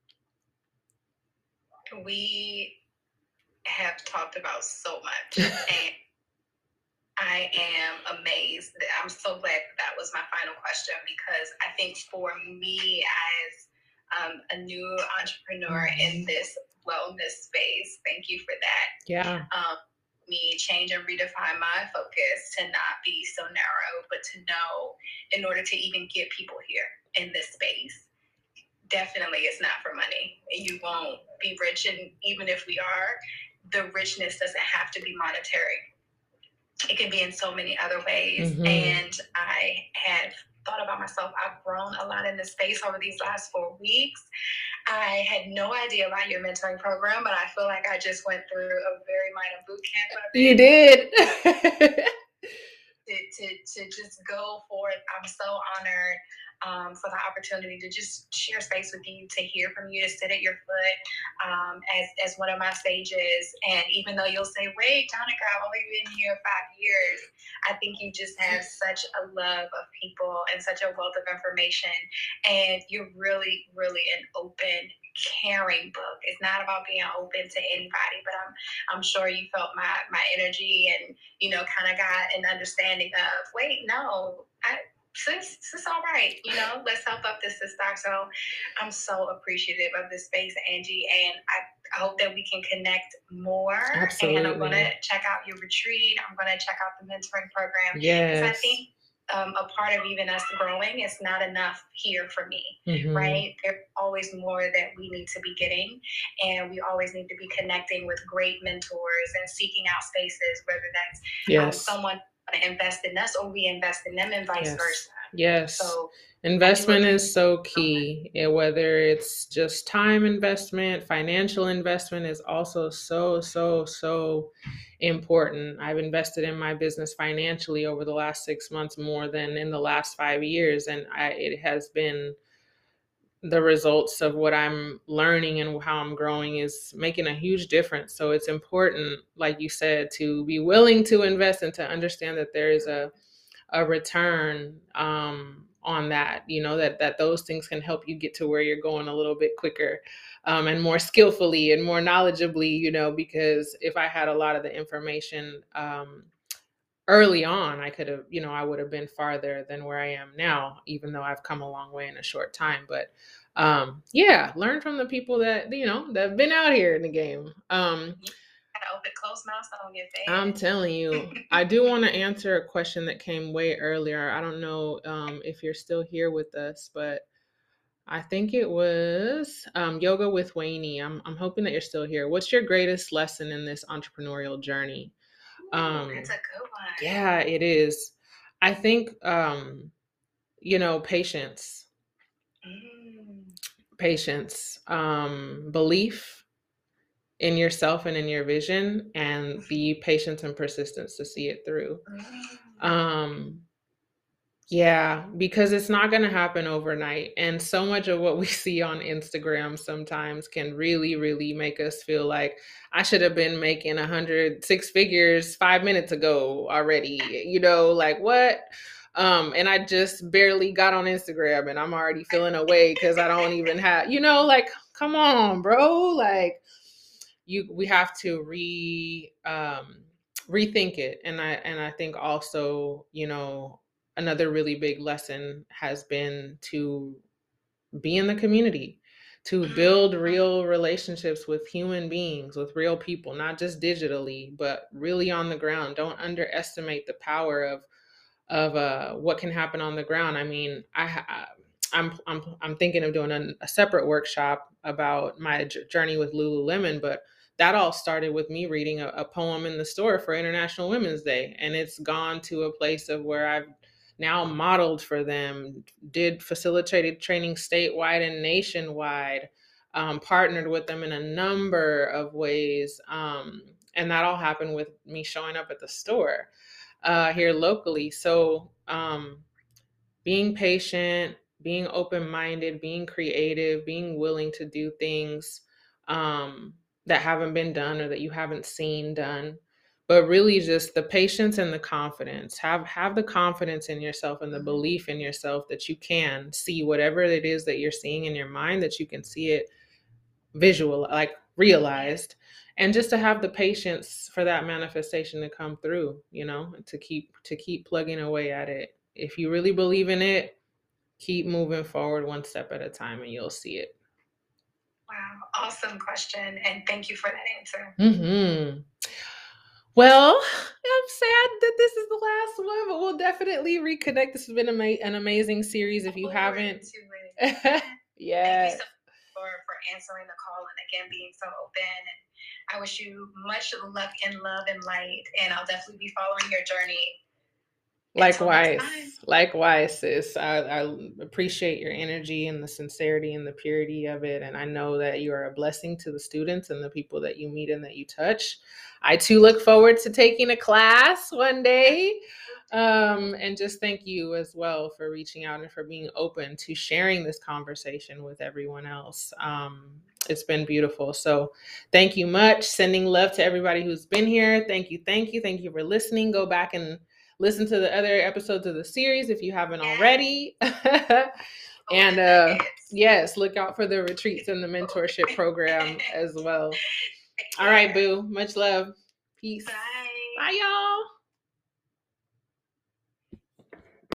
we have talked about so much, and I am amazed. I'm so glad that was my final question, because I think for me as a new entrepreneur in this wellness space, thank you for that. Yeah. Me change and redefine my focus to not be so narrow, but to know, in order to even get people here in this space, definitely it's not for money. You won't be rich, and even if we are, the richness doesn't have to be monetary. It can be in so many other ways. Mm-hmm. And I had thought about myself. I've grown a lot in this space over these last 4 weeks. I had no idea about your mentoring program, but I feel like I just went through a very minor boot camp. You did. to just go for it. I'm so honored for the opportunity to just share space with you, to hear from you, to sit at your foot as one of my sages. And even though you'll say, wait, Tonica, I've only been here 5 years, I think you just have such a love of people and such a wealth of information. And you're really, really an open, caring book. It's not about being open to anybody, but I'm sure you felt my energy and, kind of got an understanding of, wait, no, sis, all right, let's help up this sister. So I'm so appreciative of this space, Angie, and I hope that we can connect more. Absolutely. And I'm going to check out your retreat. I'm going to check out the mentoring program. Yes. Because I think a part of even us growing is not enough here for me, mm-hmm. right? There's always more that we need to be getting, and we always need to be connecting with great mentors and seeking out spaces, whether that's someone to invest in us or we invest in them, and vice versa. Yes. So investment is so key. Whether it's just time investment, financial investment is also so important. I've invested in my business financially over the last 6 months more than in the last 5 years. And it has been the results of what I'm learning and how I'm growing is making a huge difference. So it's important, like you said, to be willing to invest and to understand that there is a return on that, that those things can help you get to where you're going a little bit quicker and more skillfully and more knowledgeably, because if I had a lot of the information early on, I could have, I would have been farther than where I am now, even though I've come a long way in a short time. But yeah, learn from the people that, that have been out here in the game. Open close mouths don't get fed. I'm telling you, I do want to answer a question that came way earlier. I don't know if you're still here with us, but I think it was Yoga with Wayne. I'm hoping that you're still here. What's your greatest lesson in this entrepreneurial journey? That's a good one. Yeah, it is. I think patience. Patience, belief in yourself and in your vision, and the patience and persistence to see it through. Yeah, because it's not going to happen overnight. And so much of what we see on Instagram sometimes can really, really make us feel like I should have been making 106 figures 5 minutes ago already, like what? And I just barely got on Instagram and I'm already feeling away because I don't even have, like, come on, bro. Like we have to rethink it. And I think also, another really big lesson has been to be in the community, to build real relationships with human beings, with real people, not just digitally, but really on the ground. Don't underestimate the power of what can happen on the ground. I mean, I'm thinking of doing a separate workshop about my journey with Lululemon, but that all started with me reading a poem in the store for International Women's Day, and it's gone to a place of where I've now modeled for them, did facilitated training statewide and nationwide, partnered with them in a number of ways, and that all happened with me showing up at the store here locally. So being patient, being open-minded, being creative, being willing to do things that haven't been done or that you haven't seen done, but really just the patience and the confidence. Have the confidence in yourself and the belief in yourself that you can see whatever it is that you're seeing in your mind, that you can see it visual, like realized, and just to have the patience for that manifestation to come through, to keep plugging away at it. If you really believe in it, keep moving forward one step at a time and you'll see it. Wow, awesome question, and thank you for that answer. Well, I'm sad that this is the last one, but we'll definitely reconnect. This has been an amazing series. If you haven't, yeah. Thank you so for answering the call and again being so open. And I wish you much luck and love and light, and I'll definitely be following your journey. Likewise, sis. I appreciate your energy and the sincerity and the purity of it. And I know that you are a blessing to the students and the people that you meet and that you touch. I too look forward to taking a class one day. And just thank you as well for reaching out and for being open to sharing this conversation with everyone else. It's been beautiful. So thank you much. Sending love to everybody who's been here. Thank you. Thank you for listening. Go back and listen to the other episodes of the series if you haven't already. And yes, look out for the retreats and the mentorship program as well. All right, boo. Much love. Peace. Bye. Bye, y'all.